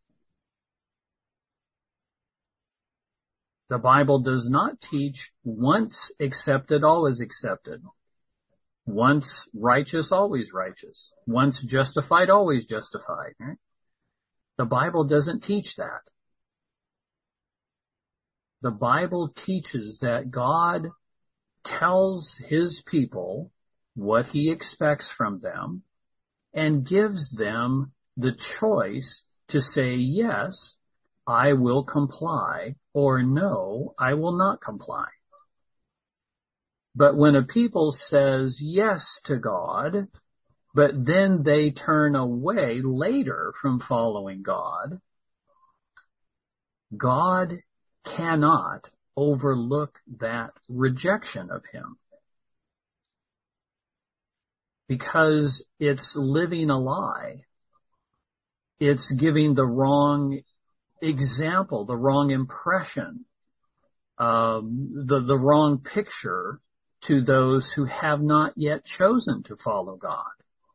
The Bible does not teach once accepted, always accepted. Once righteous, always righteous. Once justified, always justified. Right? The Bible doesn't teach that. The Bible teaches that God tells his people what he expects from them and gives them the choice to say, yes, I will comply, or no, I will not comply. But when a people says yes to God, but then they turn away later from following God, God cannot overlook that rejection of him. Because it's living a lie. It's giving the wrong example, the wrong impression, the wrong picture to those who have not yet chosen to follow God.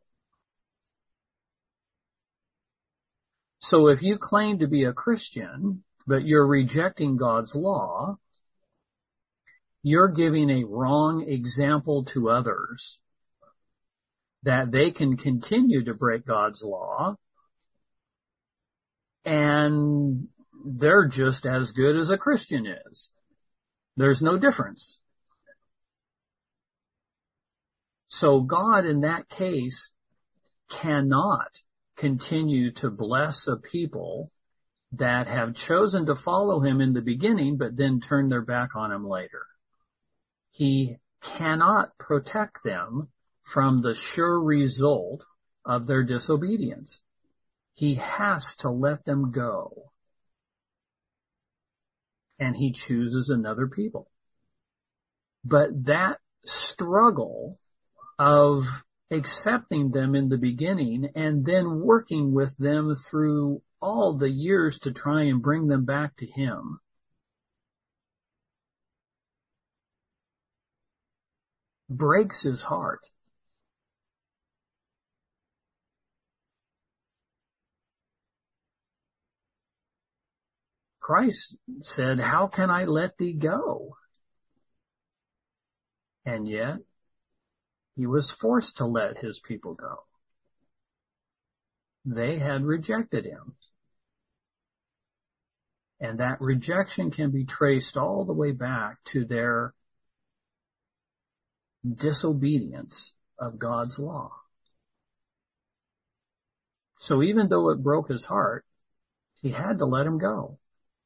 So if you claim to be a Christian, but you're rejecting God's law, you're giving a wrong example to others that they can continue to break God's law, and they're just as good as a Christian is. There's no difference. So God in that case cannot continue to bless a people that have chosen to follow him in the beginning but then turn their back on him later. He cannot protect them from the sure result of their disobedience. He has to let them go. And he chooses another people. But that struggle of accepting them in the beginning and then working with them through all the years to try and bring them back to him, breaks his heart. Christ said, how can I let thee go? And yet, he was forced to let his people go. They had rejected him. And that rejection can be traced all the way back to their disobedience of God's law. So even though it broke his heart, he had to let him go.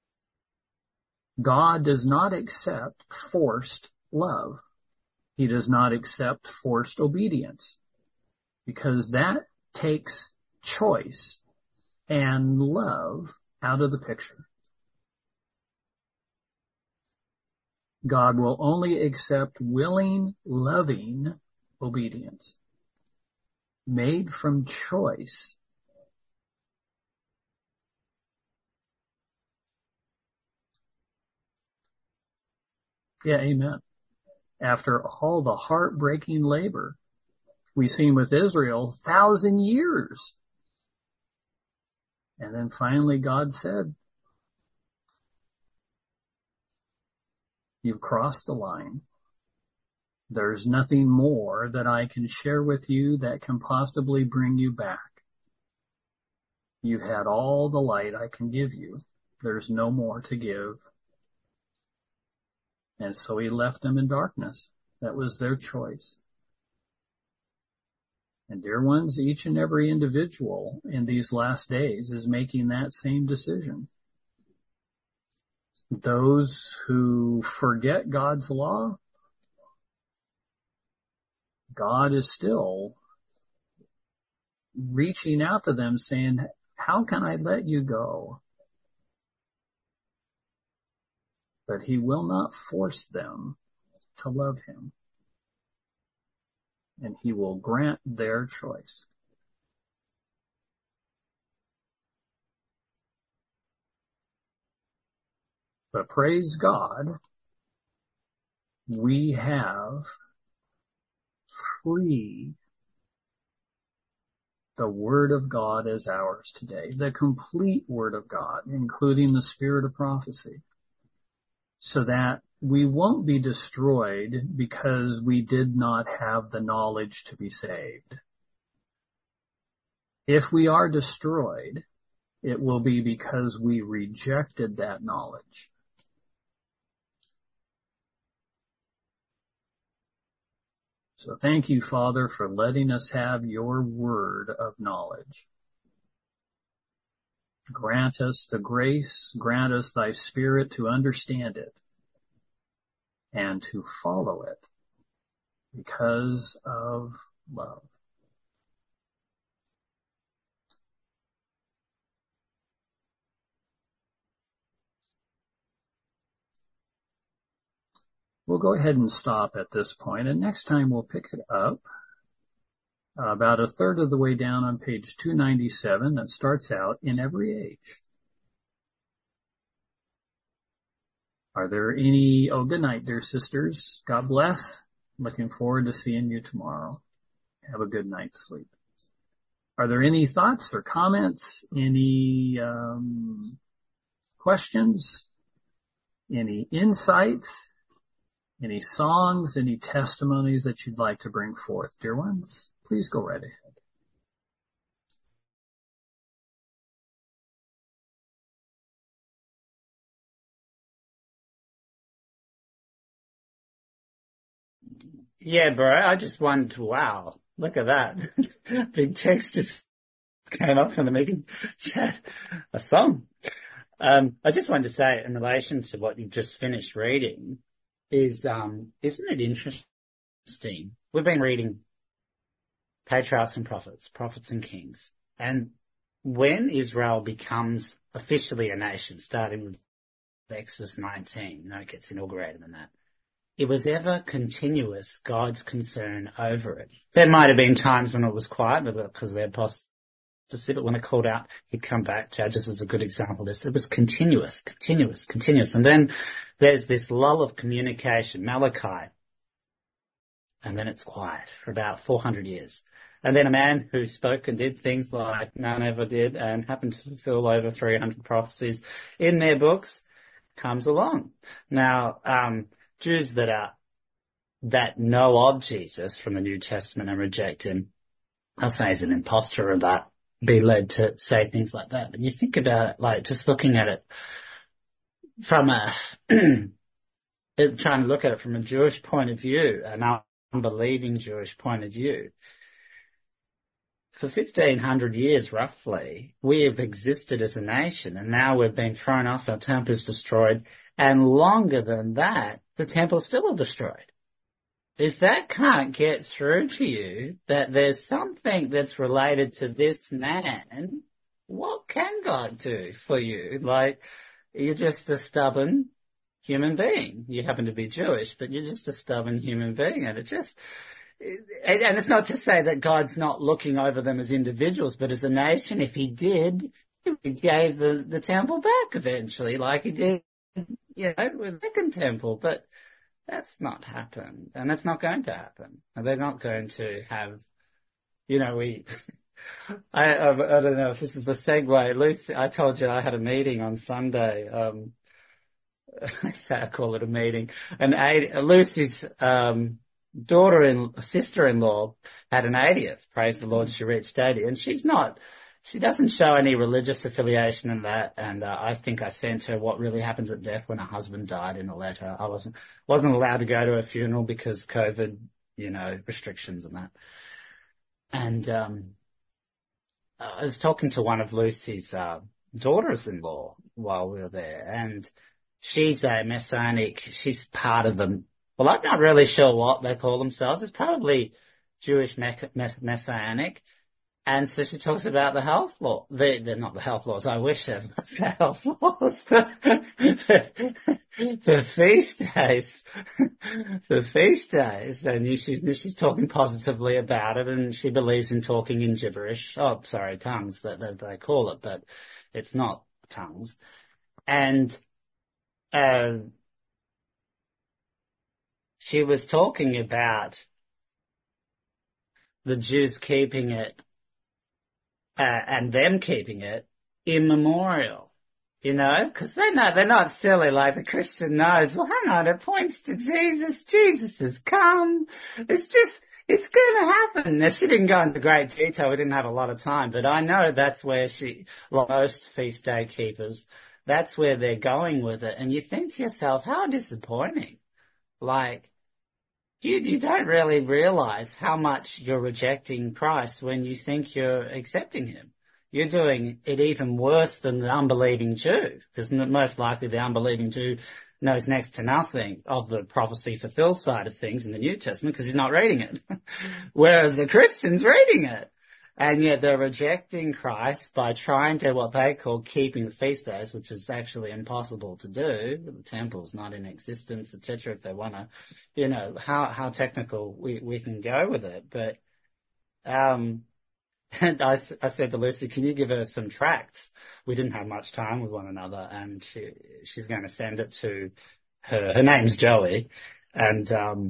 God does not accept forced love. He does not accept forced obedience, because that takes choice and love out of the picture. God will only accept willing, loving obedience made from choice. Yeah, amen. After all the heartbreaking labor we've seen with Israel, 1,000 years And then finally God said, you've crossed the line. There's nothing more that I can share with you that can possibly bring you back. You've had all the light I can give you. There's no more to give. And so he left them in darkness. That was their choice. And dear ones, each and every individual in these last days is making that same decision. Those who forget God's law, God is still reaching out to them saying, how can I let you go? But he will not force them to love him. And he will grant their choice. But praise God, we have free the Word of God as ours today, the complete Word of God, including the spirit of prophecy, so that we won't be destroyed because we did not have the knowledge to be saved. If we are destroyed, it will be because we rejected that knowledge. So thank you, Father, for letting us have your word of knowledge. Grant us the grace, grant us thy spirit to understand it and to follow it because of love. We'll go ahead and stop at this point, and next time we'll pick it up about a third of the way down on page 297 that starts out in every age. Are there any, good night, dear sisters. God bless. Looking forward to seeing you tomorrow. Have a good night's sleep. Are there any thoughts or comments? Any questions? Any insights? Any songs? Any testimonies that you'd like to bring forth, dear ones? Please go right ahead. Yeah, bro, I just wondered, wow, look at that. Big text just came up from the meeting chat. A song. I just wanted to say in relation to what you've just finished reading is, isn't it interesting? We've been reading Patriarchs and Prophets and Kings. And when Israel becomes officially a nation, starting with Exodus 19, it gets inaugurated in that, it was ever continuous, God's concern over it. There might have been times when it was quiet because of their apostasy, but when they called out, he'd come back. Judges is a good example of this. It was continuous. And then there's this lull of communication, Malachi, and then it's quiet for about 400 years. And then a man who spoke and did things like none ever did and happened to fulfill over 300 prophecies in their books comes along. Now, Jews that know of Jesus from the New Testament and reject him, I'll say he's an imposter of that, be led to say things like that. But you think about it, like just looking at it from trying to look at it from a Jewish point of view, an unbelieving Jewish point of view. For 1,500 years, roughly, we have existed as a nation, and now we've been thrown off, our temple is destroyed, and longer than that, the temple's still destroyed. If that can't get through to you, that there's something that's related to this man, what can God do for you? Like, you're just a stubborn human being. You happen to be Jewish, but you're just a stubborn human being, and and it's not to say that God's not looking over them as individuals, but as a nation, if he did, he gave the temple back eventually, like he did, with the second temple. But that's not happened, and that's not going to happen. And they're not going to have, I don't know if this is a segue. Lucy, I told you I had a meeting on Sunday. I call it a meeting. And Lucy's sister-in-law had an 80th. Praise the Lord, she reached 80. And she doesn't show any religious affiliation in that. And I think I sent her what really happens at death when her husband died in a letter. I wasn't allowed to go to her funeral because COVID, restrictions and that. And I was talking to one of Lucy's daughters-in-law while we were there, and she's a Messianic. She's part of them. Well, I'm not really sure what they call themselves. It's probably Jewish Messianic. And so she talks about the health law. They're not the health laws. I wish there was the health laws. The feast days. The feast days. And she's talking positively about it, and she believes in talking in gibberish. Oh, sorry, tongues that they call it, but it's not tongues. And she was talking about the Jews keeping it and them keeping it immemorial, because they know they're not silly like the Christian knows. Well, hang on, it points to Jesus. Jesus has come. It's going to happen. Now, she didn't go into great detail. We didn't have a lot of time, but I know that's where like most feast day keepers, that's where they're going with it. And you think to yourself, how disappointing. Like, you don't really realize how much you're rejecting Christ when you think you're accepting him. You're doing it even worse than the unbelieving Jew, because most likely the unbelieving Jew knows next to nothing of the prophecy fulfilled side of things in the New Testament because he's not reading it, whereas the Christian's reading it. And yet they're rejecting Christ by trying to what they call keeping the feast days, which is actually impossible to do. The temple's not in existence, etc. If they want to, how technical we can go with it. But, and I said to Lucy, can you give her some tracts? We didn't have much time with one another, and she's going to send it to her name's Joey, and,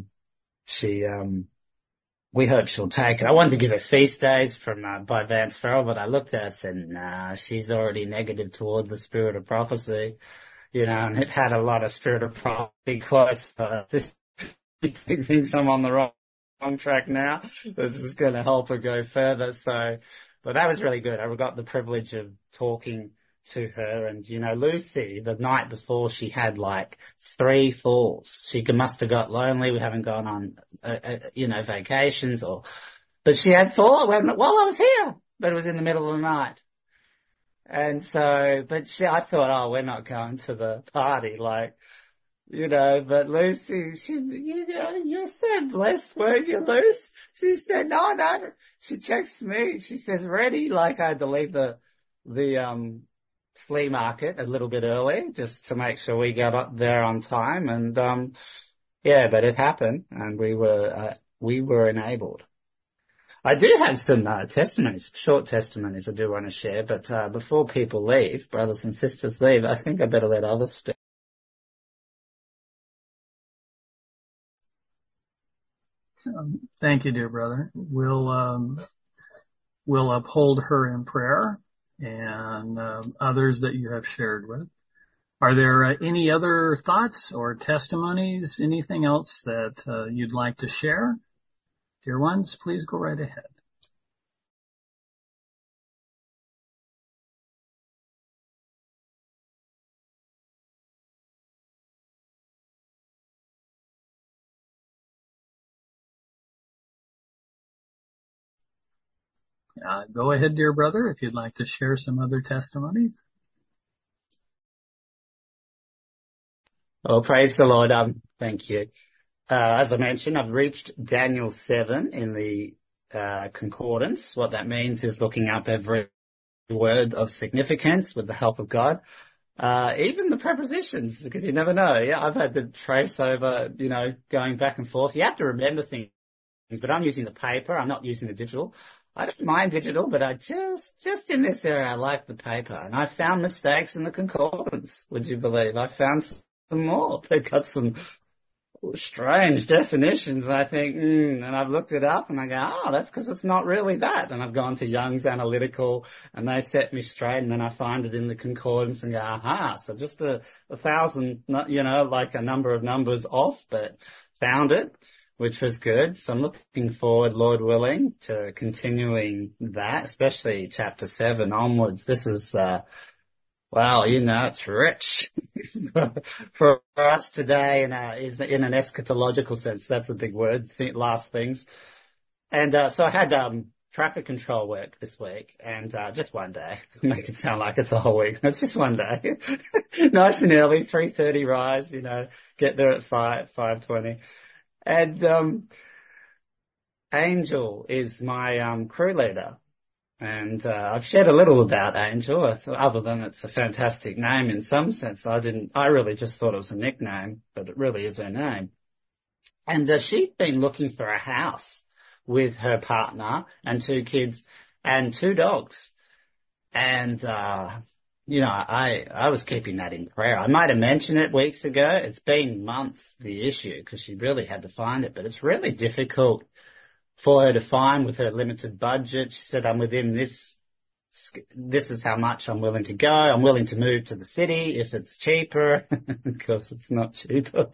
we hope she'll take it. I wanted to give her feast days by Vance Farrell, but I looked at her and said, nah, she's already negative toward the spirit of prophecy, and it had a lot of spirit of prophecy quotes. This thinks I'm on the wrong track now. This is going to help her go further. But that was really good. I got the privilege of talking to her, and Lucy, the night before, she had like 3 falls. She must have got lonely. We haven't gone on vacations, but she had fallen while I was here, but it was in the middle of the night. And so, I thought, oh, we're not going to the party, but Lucy, you're so blessed, weren't you, Lucy? She said, no. She texts me. She says, ready? Like I had to leave the flea market a little bit early just to make sure we got up there on time. And, but it happened, and we were enabled. I do have some testimonies, short testimonies I do want to share, but before people leave, brothers and sisters leave, I think I better let others speak. Thank you, dear brother. We'll uphold her in prayer and others that you have shared with. Are there any other thoughts or testimonies, anything else that you'd like to share? Dear ones, please go right ahead. Go ahead, dear brother, if you'd like to share some other testimonies. Oh, praise the Lord. Thank you. As I mentioned, I've reached Daniel 7 in the concordance. What that means is looking up every word of significance with the help of God. Even the prepositions, because you never know. Yeah, I've had to trace over, going back and forth. You have to remember things, but I'm using the paper. I'm not using the digital. I don't mind digital, but I just in this area, I like the paper. And I found mistakes in the concordance, would you believe? I found some more. They've got some strange definitions. I think, and I've looked it up and I go, that's because it's not really that. And I've gone to Young's Analytical and they set me straight, and then I find it in the concordance and go, so just a 1,000, like a number of numbers off, but found it, which was good. So I'm looking forward, Lord willing, to continuing that, especially chapter 7 onwards. This is, it's rich for us today, is in an eschatological sense. That's a big word, last things. And so I had traffic control work this week, and just one day. Make it sound like it's a whole week. It's just one day. Nice and early, 3:30 rise, get there at 5:20. And Angel is my crew leader. And I've shared a little about Angel, other than it's a fantastic name in some sense. I really just thought it was a nickname, but it really is her name. And she'd been looking for a house with her partner and 2 kids and 2 dogs. And, I was keeping that in prayer. I might have mentioned it weeks ago. It's been months, the issue, because she really had to find it, but it's really difficult for her to find with her limited budget. She said, I'm within this is how much I'm willing to go. I'm willing to move to the city if it's cheaper. Of course, it's not cheaper,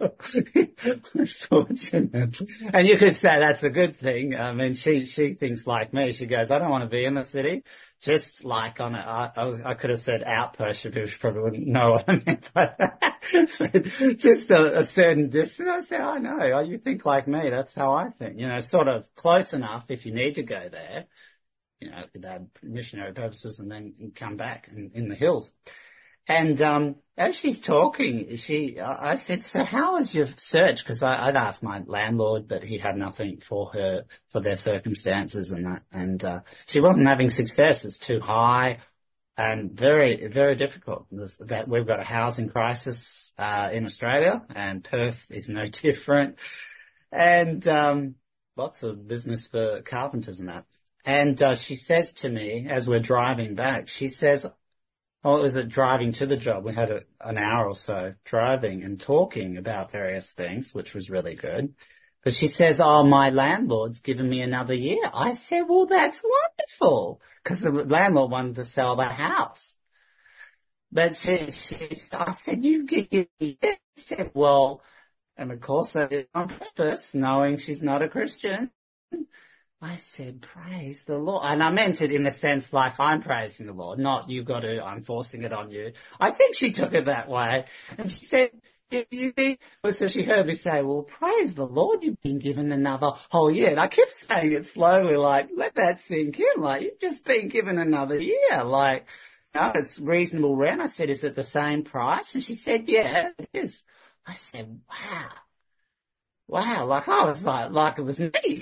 unfortunately. And you could say that's a good thing. I mean, she thinks like me. She goes, I don't want to be in the city. Just like I could have said outpost, she probably wouldn't know what I meant by that. Just a certain distance. I say, I know, you think like me. That's how I think. Sort of close enough if you need to go there. Could have missionary purposes and then come back in the hills. And as she's talking, I said, so how was your search? Because I'd asked my landlord, but he had nothing for her, for their circumstances and that. And she wasn't having success. It's too high and very, very difficult. That we've got a housing crisis in Australia, and Perth is no different. And lots of business for carpenters and that. And she says to me, as we're driving back, she says, was it driving to the job? We had an hour or so driving and talking about various things, which was really good. But she says, my landlord's given me another year. I said, well, that's wonderful, because the landlord wanted to sell the house. But I said, you get your year. She said, well, and of course I did on purpose, knowing she's not a Christian. I said, praise the Lord. And I meant it in the sense like I'm praising the Lord, not I'm forcing it on you. I think she took it that way. And she said, so she heard me say, well, praise the Lord, you've been given another whole year. And I kept saying it slowly, like, let that sink in. Like, you've just been given another year. Like, it's reasonable rent. I said, is it the same price? And she said, yeah, it is. I said, wow. Like, I was like it was me.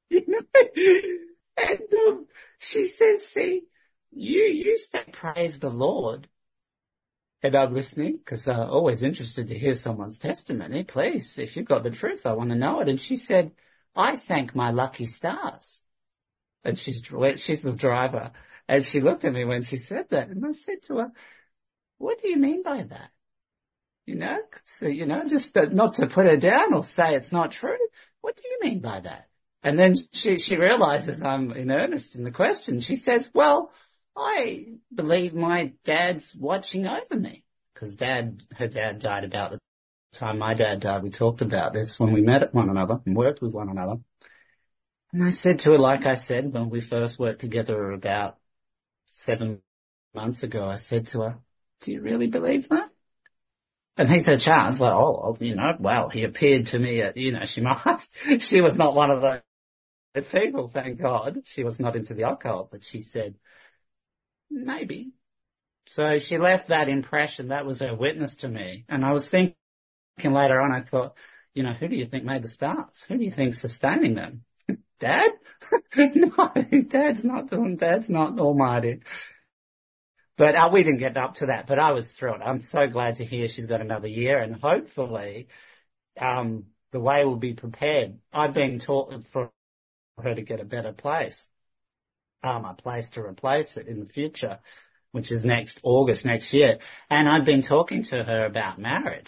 And she says, see, you say praise the Lord. And I'm listening because I'm always interested to hear someone's testimony. Please, if you've got the truth, I want to know it. And she said, I thank my lucky stars. And she's the driver. And she looked at me when she said that. And I said to her, what do you mean by that? So, just not to put her down or say it's not true. What do you mean by that? And then she realizes I'm in earnest in the question. She says, well, I believe my dad's watching over me, because her dad died about the time my dad died. We talked about this when we met one another and worked with one another. And I said to her, like I said, when we first worked together about 7 months ago, I said to her, do you really believe that? And he said, Charles, well, he appeared to me at, she was not one of those people, thank God. She was not into the alcohol, but she said, maybe. So she left that impression. That was her witness to me. And I was thinking later on, I thought, who do you think made the stars? Who do you think's sustaining them? Dad? No, Dad's not almighty. But we didn't get up to that, but I was thrilled. I'm so glad to hear she's got another year, and hopefully the way will be prepared. I've been taught for her to get a better place, a place to replace it in the future, which is next August next year. And I've been talking to her about marriage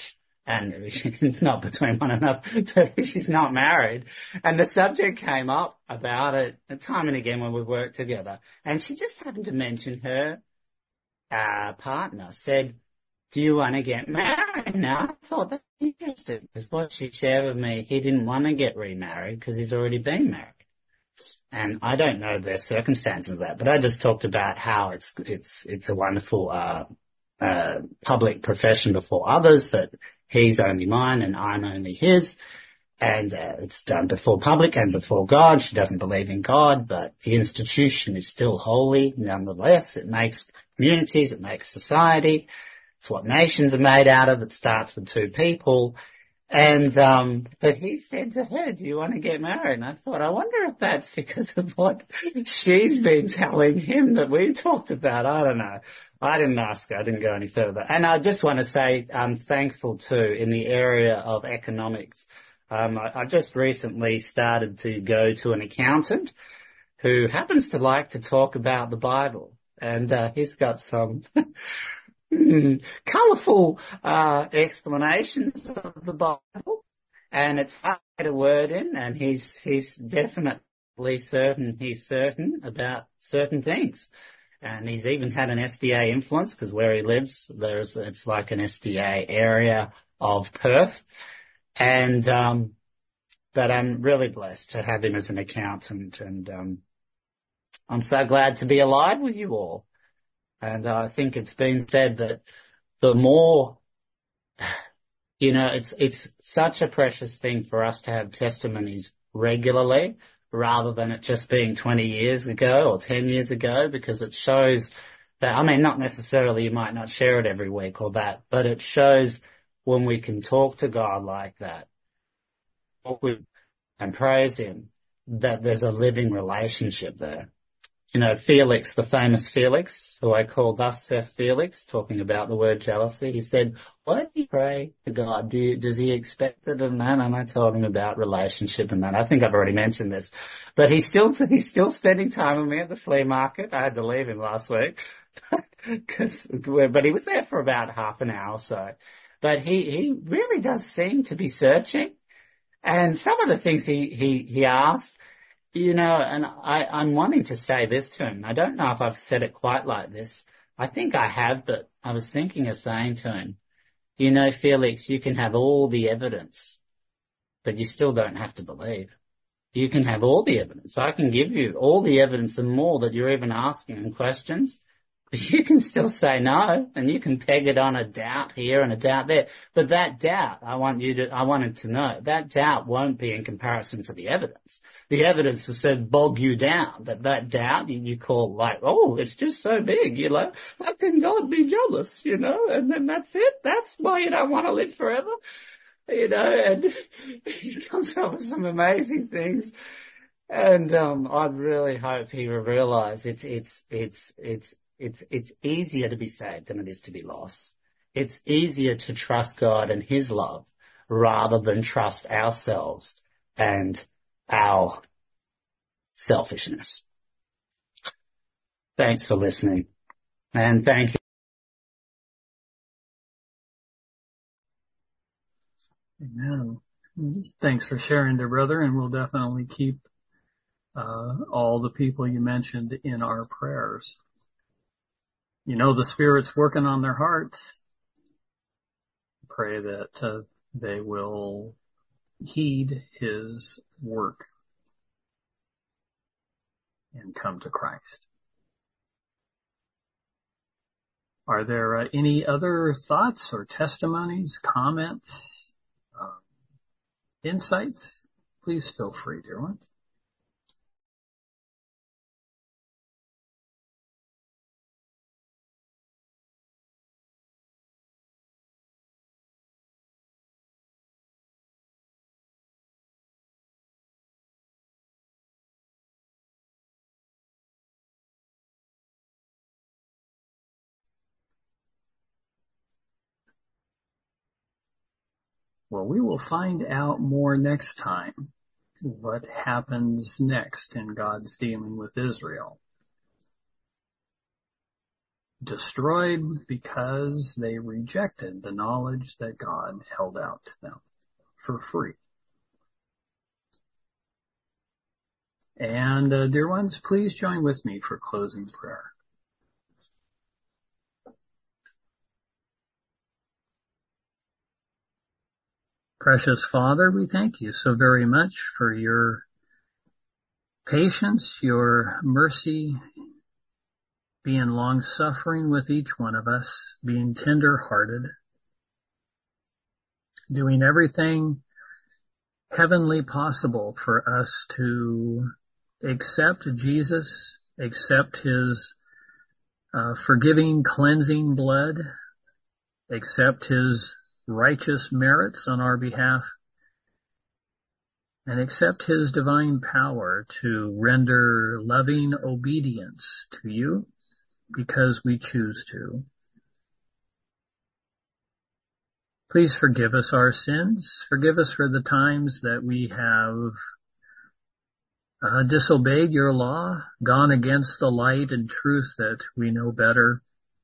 and not between one another, but she's not married. And the subject came up about it time and again when we worked together. And she just happened to mention her partner, said, do you want to get married now? I thought that's interesting, because what she shared with me, he didn't want to get remarried because he's already been married. And I don't know the circumstances of that, but I just talked about how it's a wonderful public profession before others, that he's only mine and I'm only his, and it's done before public and before God. She doesn't believe in God, but the institution is still holy nonetheless. It makes communities, it makes society. It's what nations are made out of. It starts with two people. And but he said to her, do you want to get married? And I thought, I wonder if that's because of what she's been telling him that we talked about. I don't know. I didn't ask her. I didn't go any further. And I just want to say I'm thankful too in the area of economics. I just recently started to go to an accountant who happens to like to talk about the Bible. And he's got some colourful explanations of the Bible, and it's hard to get a word in, and he's definitely certain about certain things. And he's even had an SDA influence, because where he lives, it's like an SDA area of Perth. And but I'm really blessed to have him as an accountant, and I'm so glad to be alive with you all. And I think it's been said that the more, it's such a precious thing for us to have testimonies regularly, rather than it just being 20 years ago or 10 years ago, because it shows that, not necessarily you might not share it every week or that, but it shows when we can talk to God like that, and praise him, that there's a living relationship there. Felix, the famous Felix, who I call thus saith Felix, talking about the word jealousy, he said, why do you pray to God? Does he expect it and that? And I told him about relationship and that. I think I've already mentioned this. But he's still spending time with me at the flea market. I had to leave him last week. But he was there for about half an hour or so. But he really does seem to be searching. And some of the things he asks, and I'm wanting to say this to him. I don't know if I've said it quite like this. I think I have, but I was thinking of saying to him, Felix, you can have all the evidence, but you still don't have to believe. You can have all the evidence. I can give you all the evidence and more that you're even asking in questions. But you can still say no, and you can peg it on a doubt here and a doubt there. But that doubt, I wanted to know, that doubt won't be in comparison to the evidence. The evidence will said bog you down. That doubt you call like, oh, it's just so big, how can God be jealous, and then that's it. That's why you don't want to live forever, and he comes up with some amazing things. And I really hope he will realise it's easier to be saved than it is to be lost. It's easier to trust God and his love rather than trust ourselves and our selfishness. Thanks for listening. And thank you. Amen. Thanks for sharing, dear brother, and we'll definitely keep all the people you mentioned in our prayers. The Spirit's working on their hearts. Pray that they will heed his work and come to Christ. Are there any other thoughts or testimonies, comments, insights? Please feel free, dear ones. Well, we will find out more next time what happens next in God's dealing with Israel. destroyed because they rejected the knowledge that God held out to them for free. And dear ones, please join with me for closing prayer. Precious Father, we thank you so very much for your patience, your mercy, being long-suffering with each one of us, being tender-hearted, doing everything heavenly possible for us to accept Jesus, accept his forgiving, cleansing blood, accept his righteous merits on our behalf, and accept his divine power to render loving obedience to you because we choose to. Please forgive us our sins. Forgive us for the times that we have disobeyed your law, gone against the light and truth that we know better.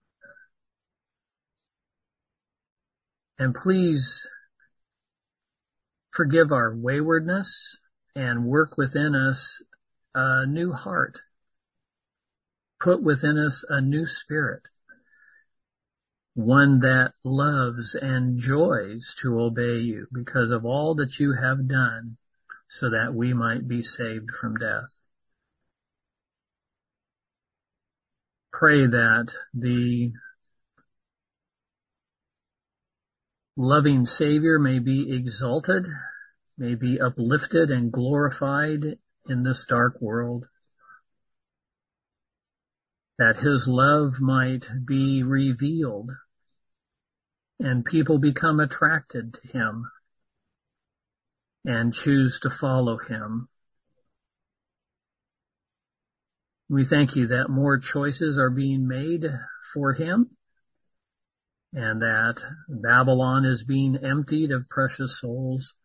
And please forgive our waywardness and work within us a new heart. Put within us a new spirit, one that loves and joys to obey you because of all that you have done so that we might be saved from death. Pray that the loving Savior may be exalted, may be uplifted and glorified in this dark world, that his love might be revealed and people become attracted to him and choose to follow him. We thank you that more choices are being made for him and that Babylon is being emptied of precious souls.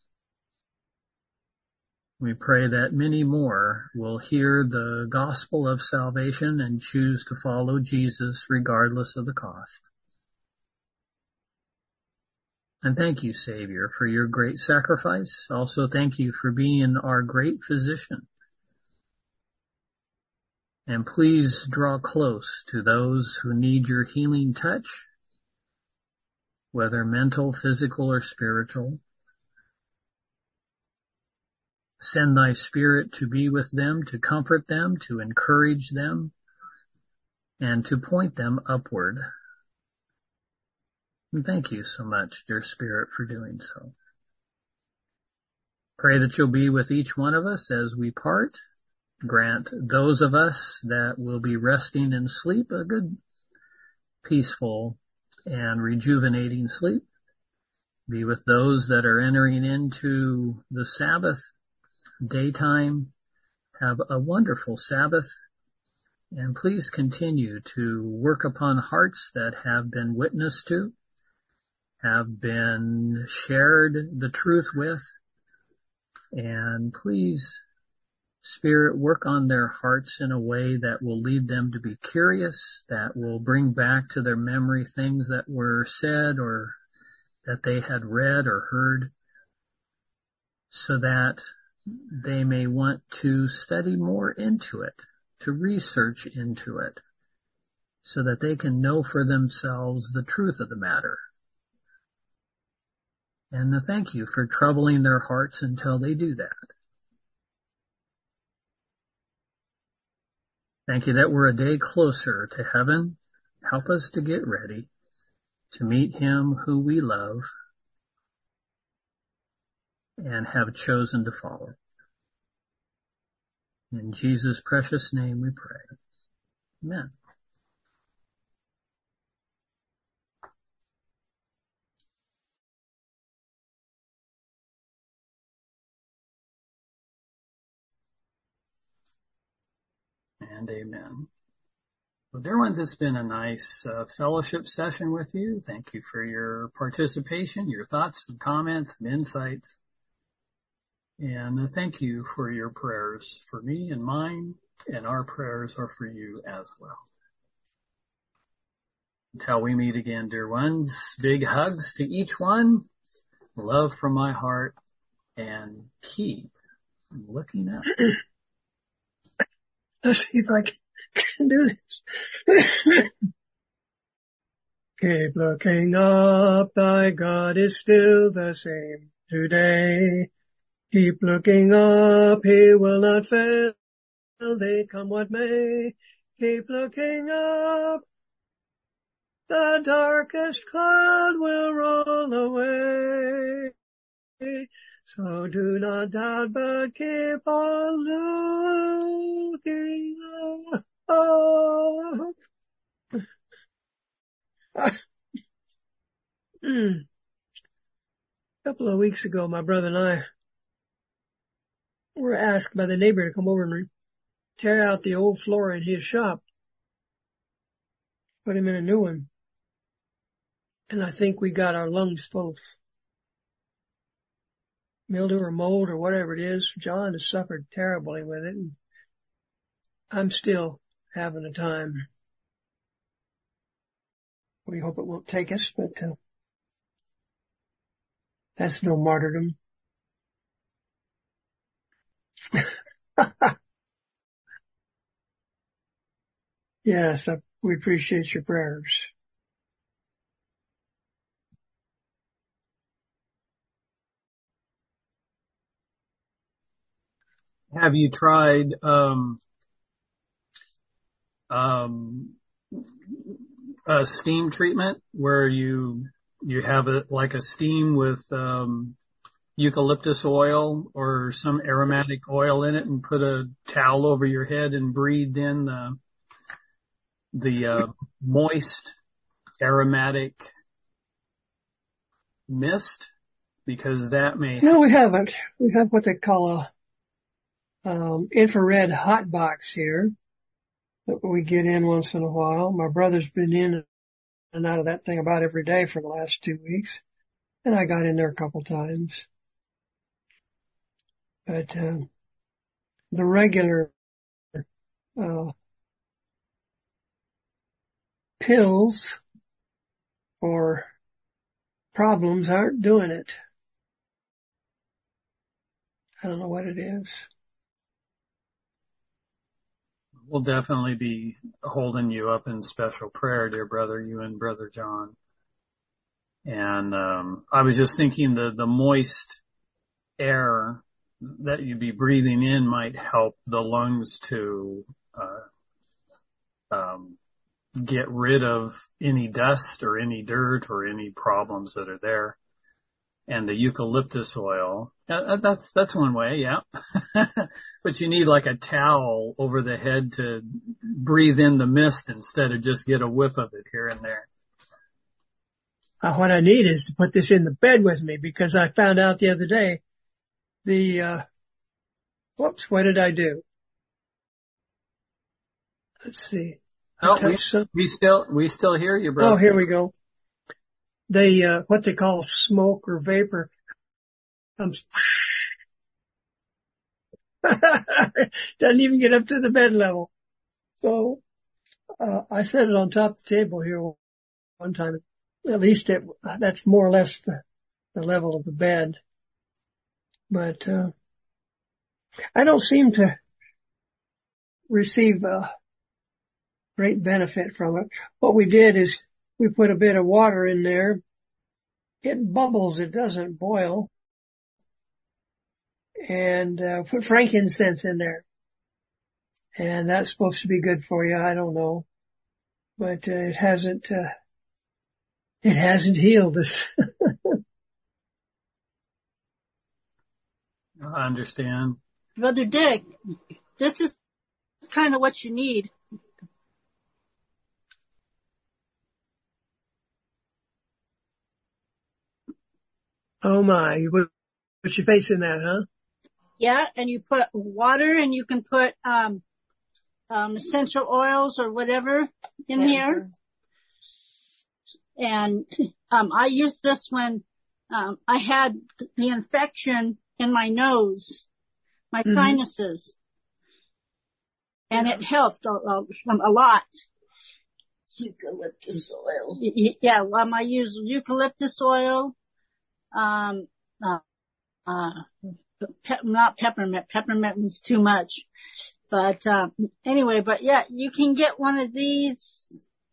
We pray that many more will hear the gospel of salvation and choose to follow Jesus regardless of the cost. And thank you, Savior, for your great sacrifice. Also, thank you for being our great physician. And please draw close to those who need your healing touch, whether mental, physical, or spiritual. Send thy Spirit to be with them, to comfort them, to encourage them, and to point them upward. And thank you so much, dear Spirit, for doing so. Pray that you'll be with each one of us as we part. Grant those of us that will be resting in sleep a good, peaceful, and rejuvenating sleep. Be with those that are entering into the Sabbath daytime. Have a wonderful Sabbath. And please continue to work upon hearts that have been witnessed to, have been shared the truth with, and please, Spirit, work on their hearts in a way that will lead them to be curious, that will bring back to their memory things that were said or that they had read or heard, so that they may want to study more into it, to research into it, so that they can know for themselves the truth of the matter. And thank you for troubling their hearts until they do that. Thank you that we're a day closer to heaven. Help us to get ready to meet him who we love and have chosen to follow. In Jesus' precious name we pray. Amen. And amen. Well, dear ones, it's been a nice fellowship session with you. Thank you for your participation, your thoughts and comments and insights. And thank you for your prayers for me and mine, and our prayers are for you as well. Until we meet again, dear ones, big hugs to each one. Love from my heart, and keep looking up. Let's see if I can do this. Keep looking up, thy God is still the same today. Keep looking up, he will not fail, they come what may. Keep looking up, the darkest cloud will roll away. So do not doubt, but keep on looking up. A couple of weeks ago, my brother and I were asked by the neighbor to come over and tear out the old floor in his shop, put him in a new one. And I think we got our lungs full of mildew or mold or whatever it is. John has suffered terribly with it, and I'm still having a time. We hope it won't take us, but that's no martyrdom. Yes, we appreciate your prayers. Have you tried a steam treatment where you have it like a steam with eucalyptus oil or some aromatic oil in it, and put a towel over your head and breathe in the moist aromatic mist? Because that may... No, we haven't. We have what they call a infrared hot box here that we get in once in a while. My brother's been in and out of that thing about every day for the last 2 weeks, and I got in there a couple times. But the regular pills for problems aren't doing it. I don't know what it is. We'll definitely be holding you up in special prayer, dear brother, you and Brother John. And I was just thinking the moist air that you'd be breathing in might help the lungs to get rid of any dust or any dirt or any problems that are there. And the eucalyptus oil, that's one way, yeah. But you need like a towel over the head to breathe in the mist instead of just get a whiff of it here and there. What I need is to put this in the bed with me, because I found out the other day whoops, what did I do? Let's see. Oh, we still hear you, brother. Oh, here we go. What they call smoke or vapor comes, doesn't even get up to the bed level. So, I set it on top of the table here one time. At least that's more or less the level of the bed. But, I don't seem to receive great benefit from it. What we did is we put a bit of water in there. It bubbles, it doesn't boil. And put frankincense in there. And that's supposed to be good for you, I don't know. But it hasn't healed us. I understand. Brother Dick, this is kind of what you need. Oh my, you put your face in that, huh? Yeah, and you put water, and you can put essential oils or whatever in here. And I used this when I had the infection in my nose, my sinuses, and it helped a lot. Eucalyptus oil. Yeah, I use eucalyptus oil, not peppermint. Peppermint was too much. But, anyway, but yeah, you can get one of these,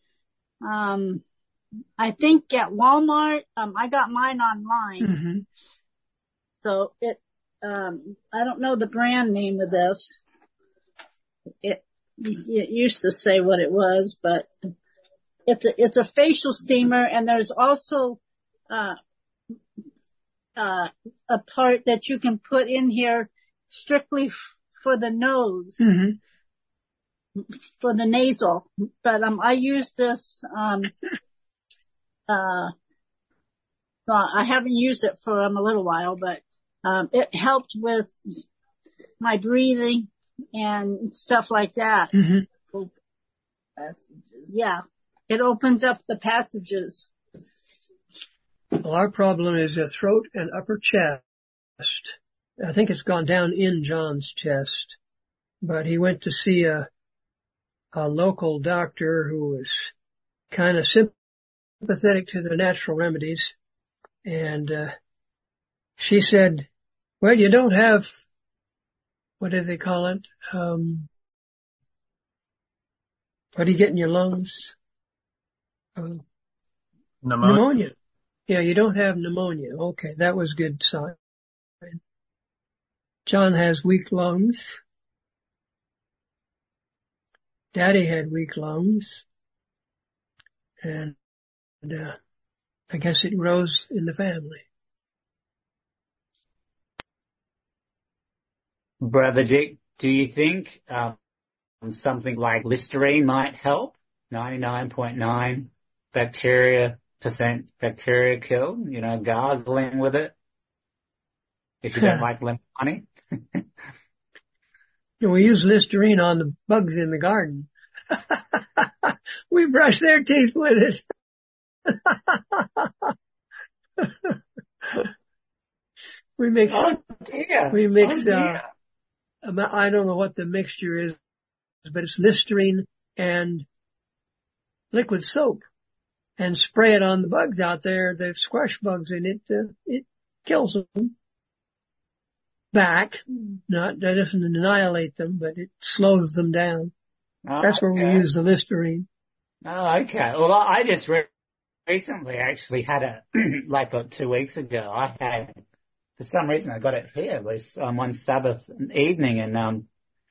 I think at Walmart. I got mine online. Mm-hmm. So I don't know the brand name of this. It used to say what it was, but it's a facial steamer, and there's also, a part that you can put in here strictly for the nose, for the nasal. But, I use this, well, I haven't used it for a little while, but, it helped with my breathing and stuff like that. Mm-hmm. Yeah. It opens up the passages. Well, our problem is a throat and upper chest. I think it's gone down in John's chest, but he went to see a local doctor who was kind of sympathetic to the natural remedies. And, she said, well, you don't have, what do they call it? What do you get in your lungs? Pneumonia. Yeah, you don't have pneumonia. Okay, that was good sign. John has weak lungs. Daddy had weak lungs. And I guess it grows in the family. Brother Dick, do you think something like Listerine might help? 99.9% bacteria kill, gargling with it. If you don't like lemon honey. We use Listerine on the bugs in the garden. We brush their teeth with it. We mix, I don't know what the mixture is, but it's Listerine and liquid soap, and spray it on the bugs out there. They've squash bugs, and it kills them back. That doesn't annihilate them, but it slows them down. That's where we use the Listerine. Oh, okay. Well, I just recently actually had like 2 weeks ago, I had, for some reason I got it here, at least on one Sabbath evening, and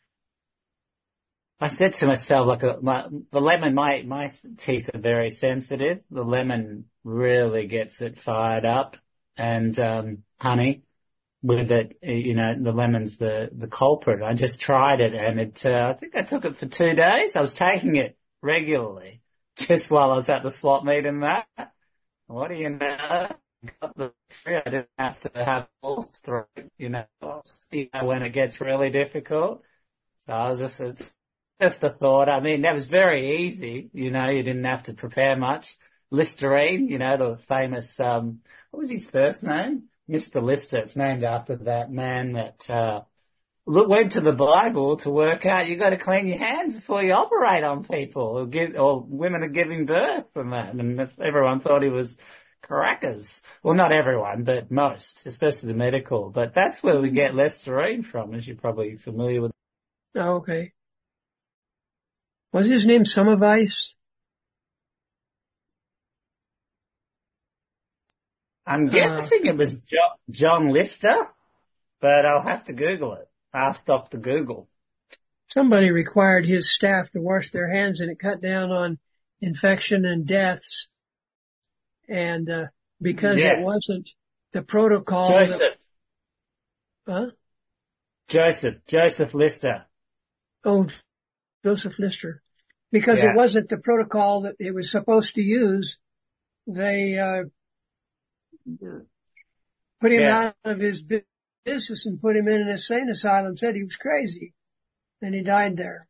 I said to myself, the lemon, my teeth are very sensitive. The lemon really gets it fired up, and honey with it, the lemon's the culprit. I just tried it, and I think I took it for 2 days. I was taking it regularly, just while I was at the swap meet and that. What do you know? Got the tree. I didn't have to have balls through, when it gets really difficult. So I was just a thought. I mean, that was very easy. You didn't have to prepare much. Listerine, the famous, what was his first name? Mr. Lister. It's named after that man that, went to the Bible to work out you got to clean your hands before you operate on people or women are giving birth and that. And everyone thought he was crackers. Well, not everyone, but most, especially the medical. But that's where we get Listerine from, as you're probably familiar with. Oh, okay. Was his name Semmelweis? I'm guessing it was John Lister, but I'll have to Google it. Ask Dr. Google. Somebody required his staff to wash their hands, and it cut down on infection and deaths. And because it wasn't the protocol. Joseph Lister. Oh, Joseph Lister. Because it wasn't the protocol that it was supposed to use, they put him out of his business and put him in an insane asylum, said he was crazy. And he died there.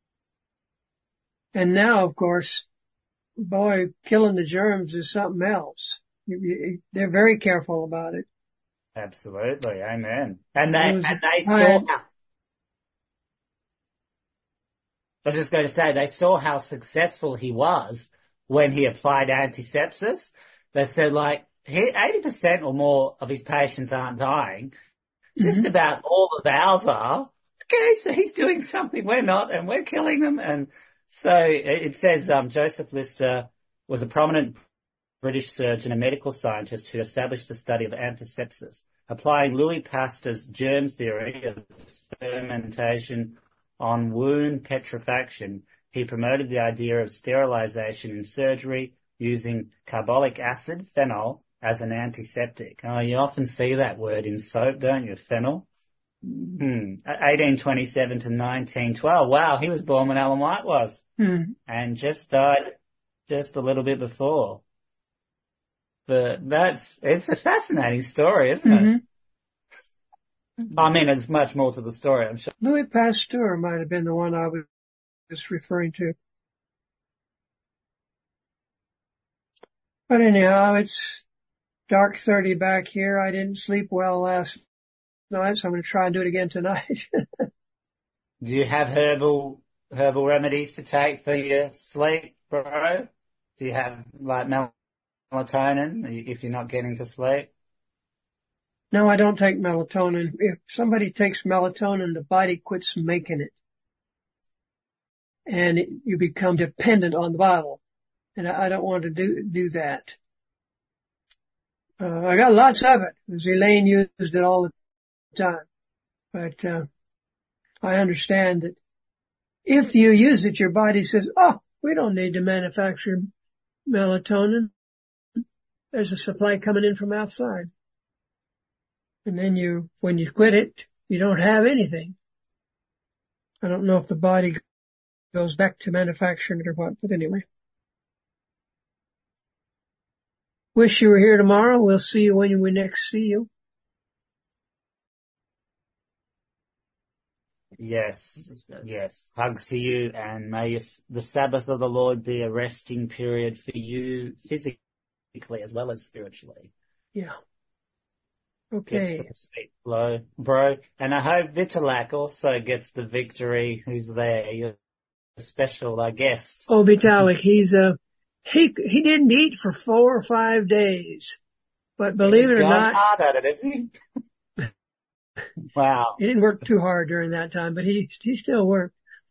And now, of course, boy, killing the germs is something else. They're very careful about it. Absolutely. Amen. And they saw I was just going to say, they saw how successful he was when he applied antisepsis. They said, like, 80% or more of his patients aren't dying. Just about all the vows are. Okay, so he's doing something we're not, and we're killing them. And so it says Joseph Lister was a prominent British surgeon and medical scientist who established the study of antisepsis, applying Louis Pasteur's germ theory of fermentation on wound petrifaction. He promoted the idea of sterilization in surgery using carbolic acid, phenol, as an antiseptic. Oh, you often see that word in soap, don't you? Phenol. 1827 to 1912. Wow, he was born when Ellen White was. And just died just a little bit before. But it's a fascinating story, isn't it? I mean, there's much more to the story, I'm sure. Louis Pasteur might have been the one I was referring to. But anyhow, it's dark 30 back here. I didn't sleep well last night, so I'm going to try and do it again tonight. Do you have herbal remedies to take for your sleep, bro? Do you have, like, melatonin if you're not getting to sleep? No, I don't take melatonin. If somebody takes melatonin, the body quits making it. And you become dependent on the bottle. And I don't want to do that. I got lots of it, because Elaine used it all the time. But I understand that if you use it, your body says, oh, we don't need to manufacture melatonin. There's a supply coming in from outside. And then when you quit it, you don't have anything. I don't know if the body goes back to manufacturing it or what, but anyway. Wish you were here tomorrow. We'll see you when we next see you. Yes. Hugs to you, and may the Sabbath of the Lord be a resting period for you physically as well as spiritually. Yeah. Okay. Get some sleep, bro. And I hope Vitalik also gets the victory. Who's there? Your special guest. Oh, Vitalik, he didn't eat for 4 or 5 days, but believe it or not, hard at it, is he? Wow. He didn't work too hard during that time, but he still worked.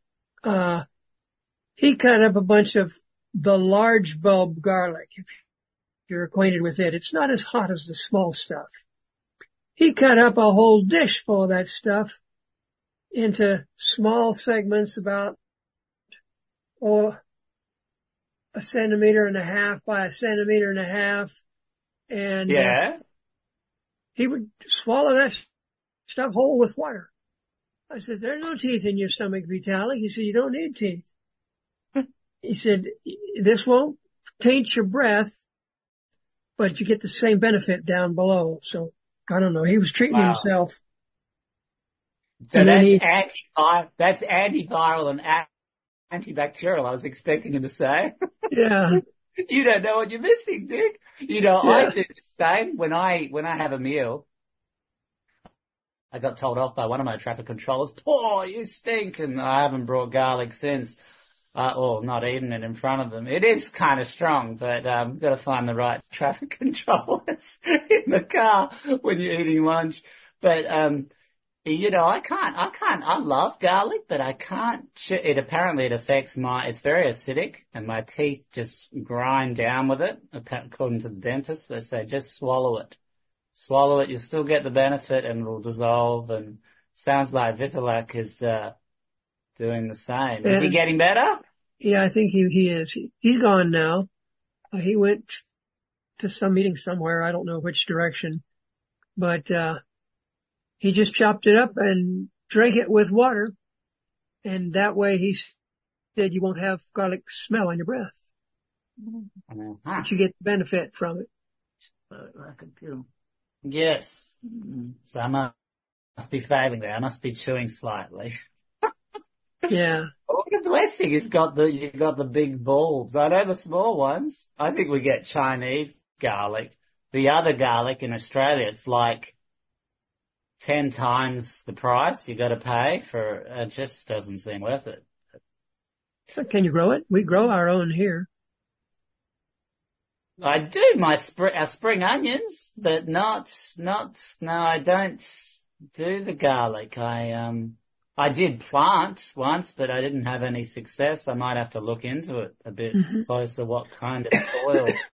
He cut up a bunch of the large bulb garlic. If you're acquainted with it, it's not as hot as the small stuff. He cut up a whole dish full of that stuff into small segments about, a 1.5 centimeters by 1.5 centimeters. And he would swallow that stuff whole with water. I said, there's no teeth in your stomach, Vitalik. He said, you don't need teeth. He said, this won't taint your breath, but you get the same benefit down below. So, I don't know. He was treating himself. So that's antiviral and antibacterial, I was expecting him to say. Yeah. You don't know what you're missing, Dick. I do the same when I have a meal. I got told off by one of my traffic controllers, you stink, and I haven't brought garlic since. Or not eaten it in front of them. It is kind of strong, but got to find the right traffic controllers in the car when you're eating lunch. But I love garlic, but I can't. Apparently it affects it's very acidic, and my teeth just grind down with it. According to the dentist, they say just swallow it. Swallow it. You'll still get the benefit, and it'll dissolve. And sounds like Vitalik is doing the same. Is he getting better? Yeah, I think he is. He's gone now. He went to some meeting somewhere. I don't know which direction, but he just chopped it up and drank it with water, and that way he said you won't have garlic smell on your breath. But you get the benefit from it. Yes. So I must be failing there. I must be chewing slightly. Yeah. What a blessing! You've got the big bulbs. I know the small ones. I think we get Chinese garlic. The other garlic in Australia, it's like 10 times the price you got to pay for. It just doesn't seem worth it. Can you grow it? We grow our own here. I do our spring onions, but no, I don't do the garlic. I did plant once, but I didn't have any success. I might have to look into it a bit closer, what kind of soil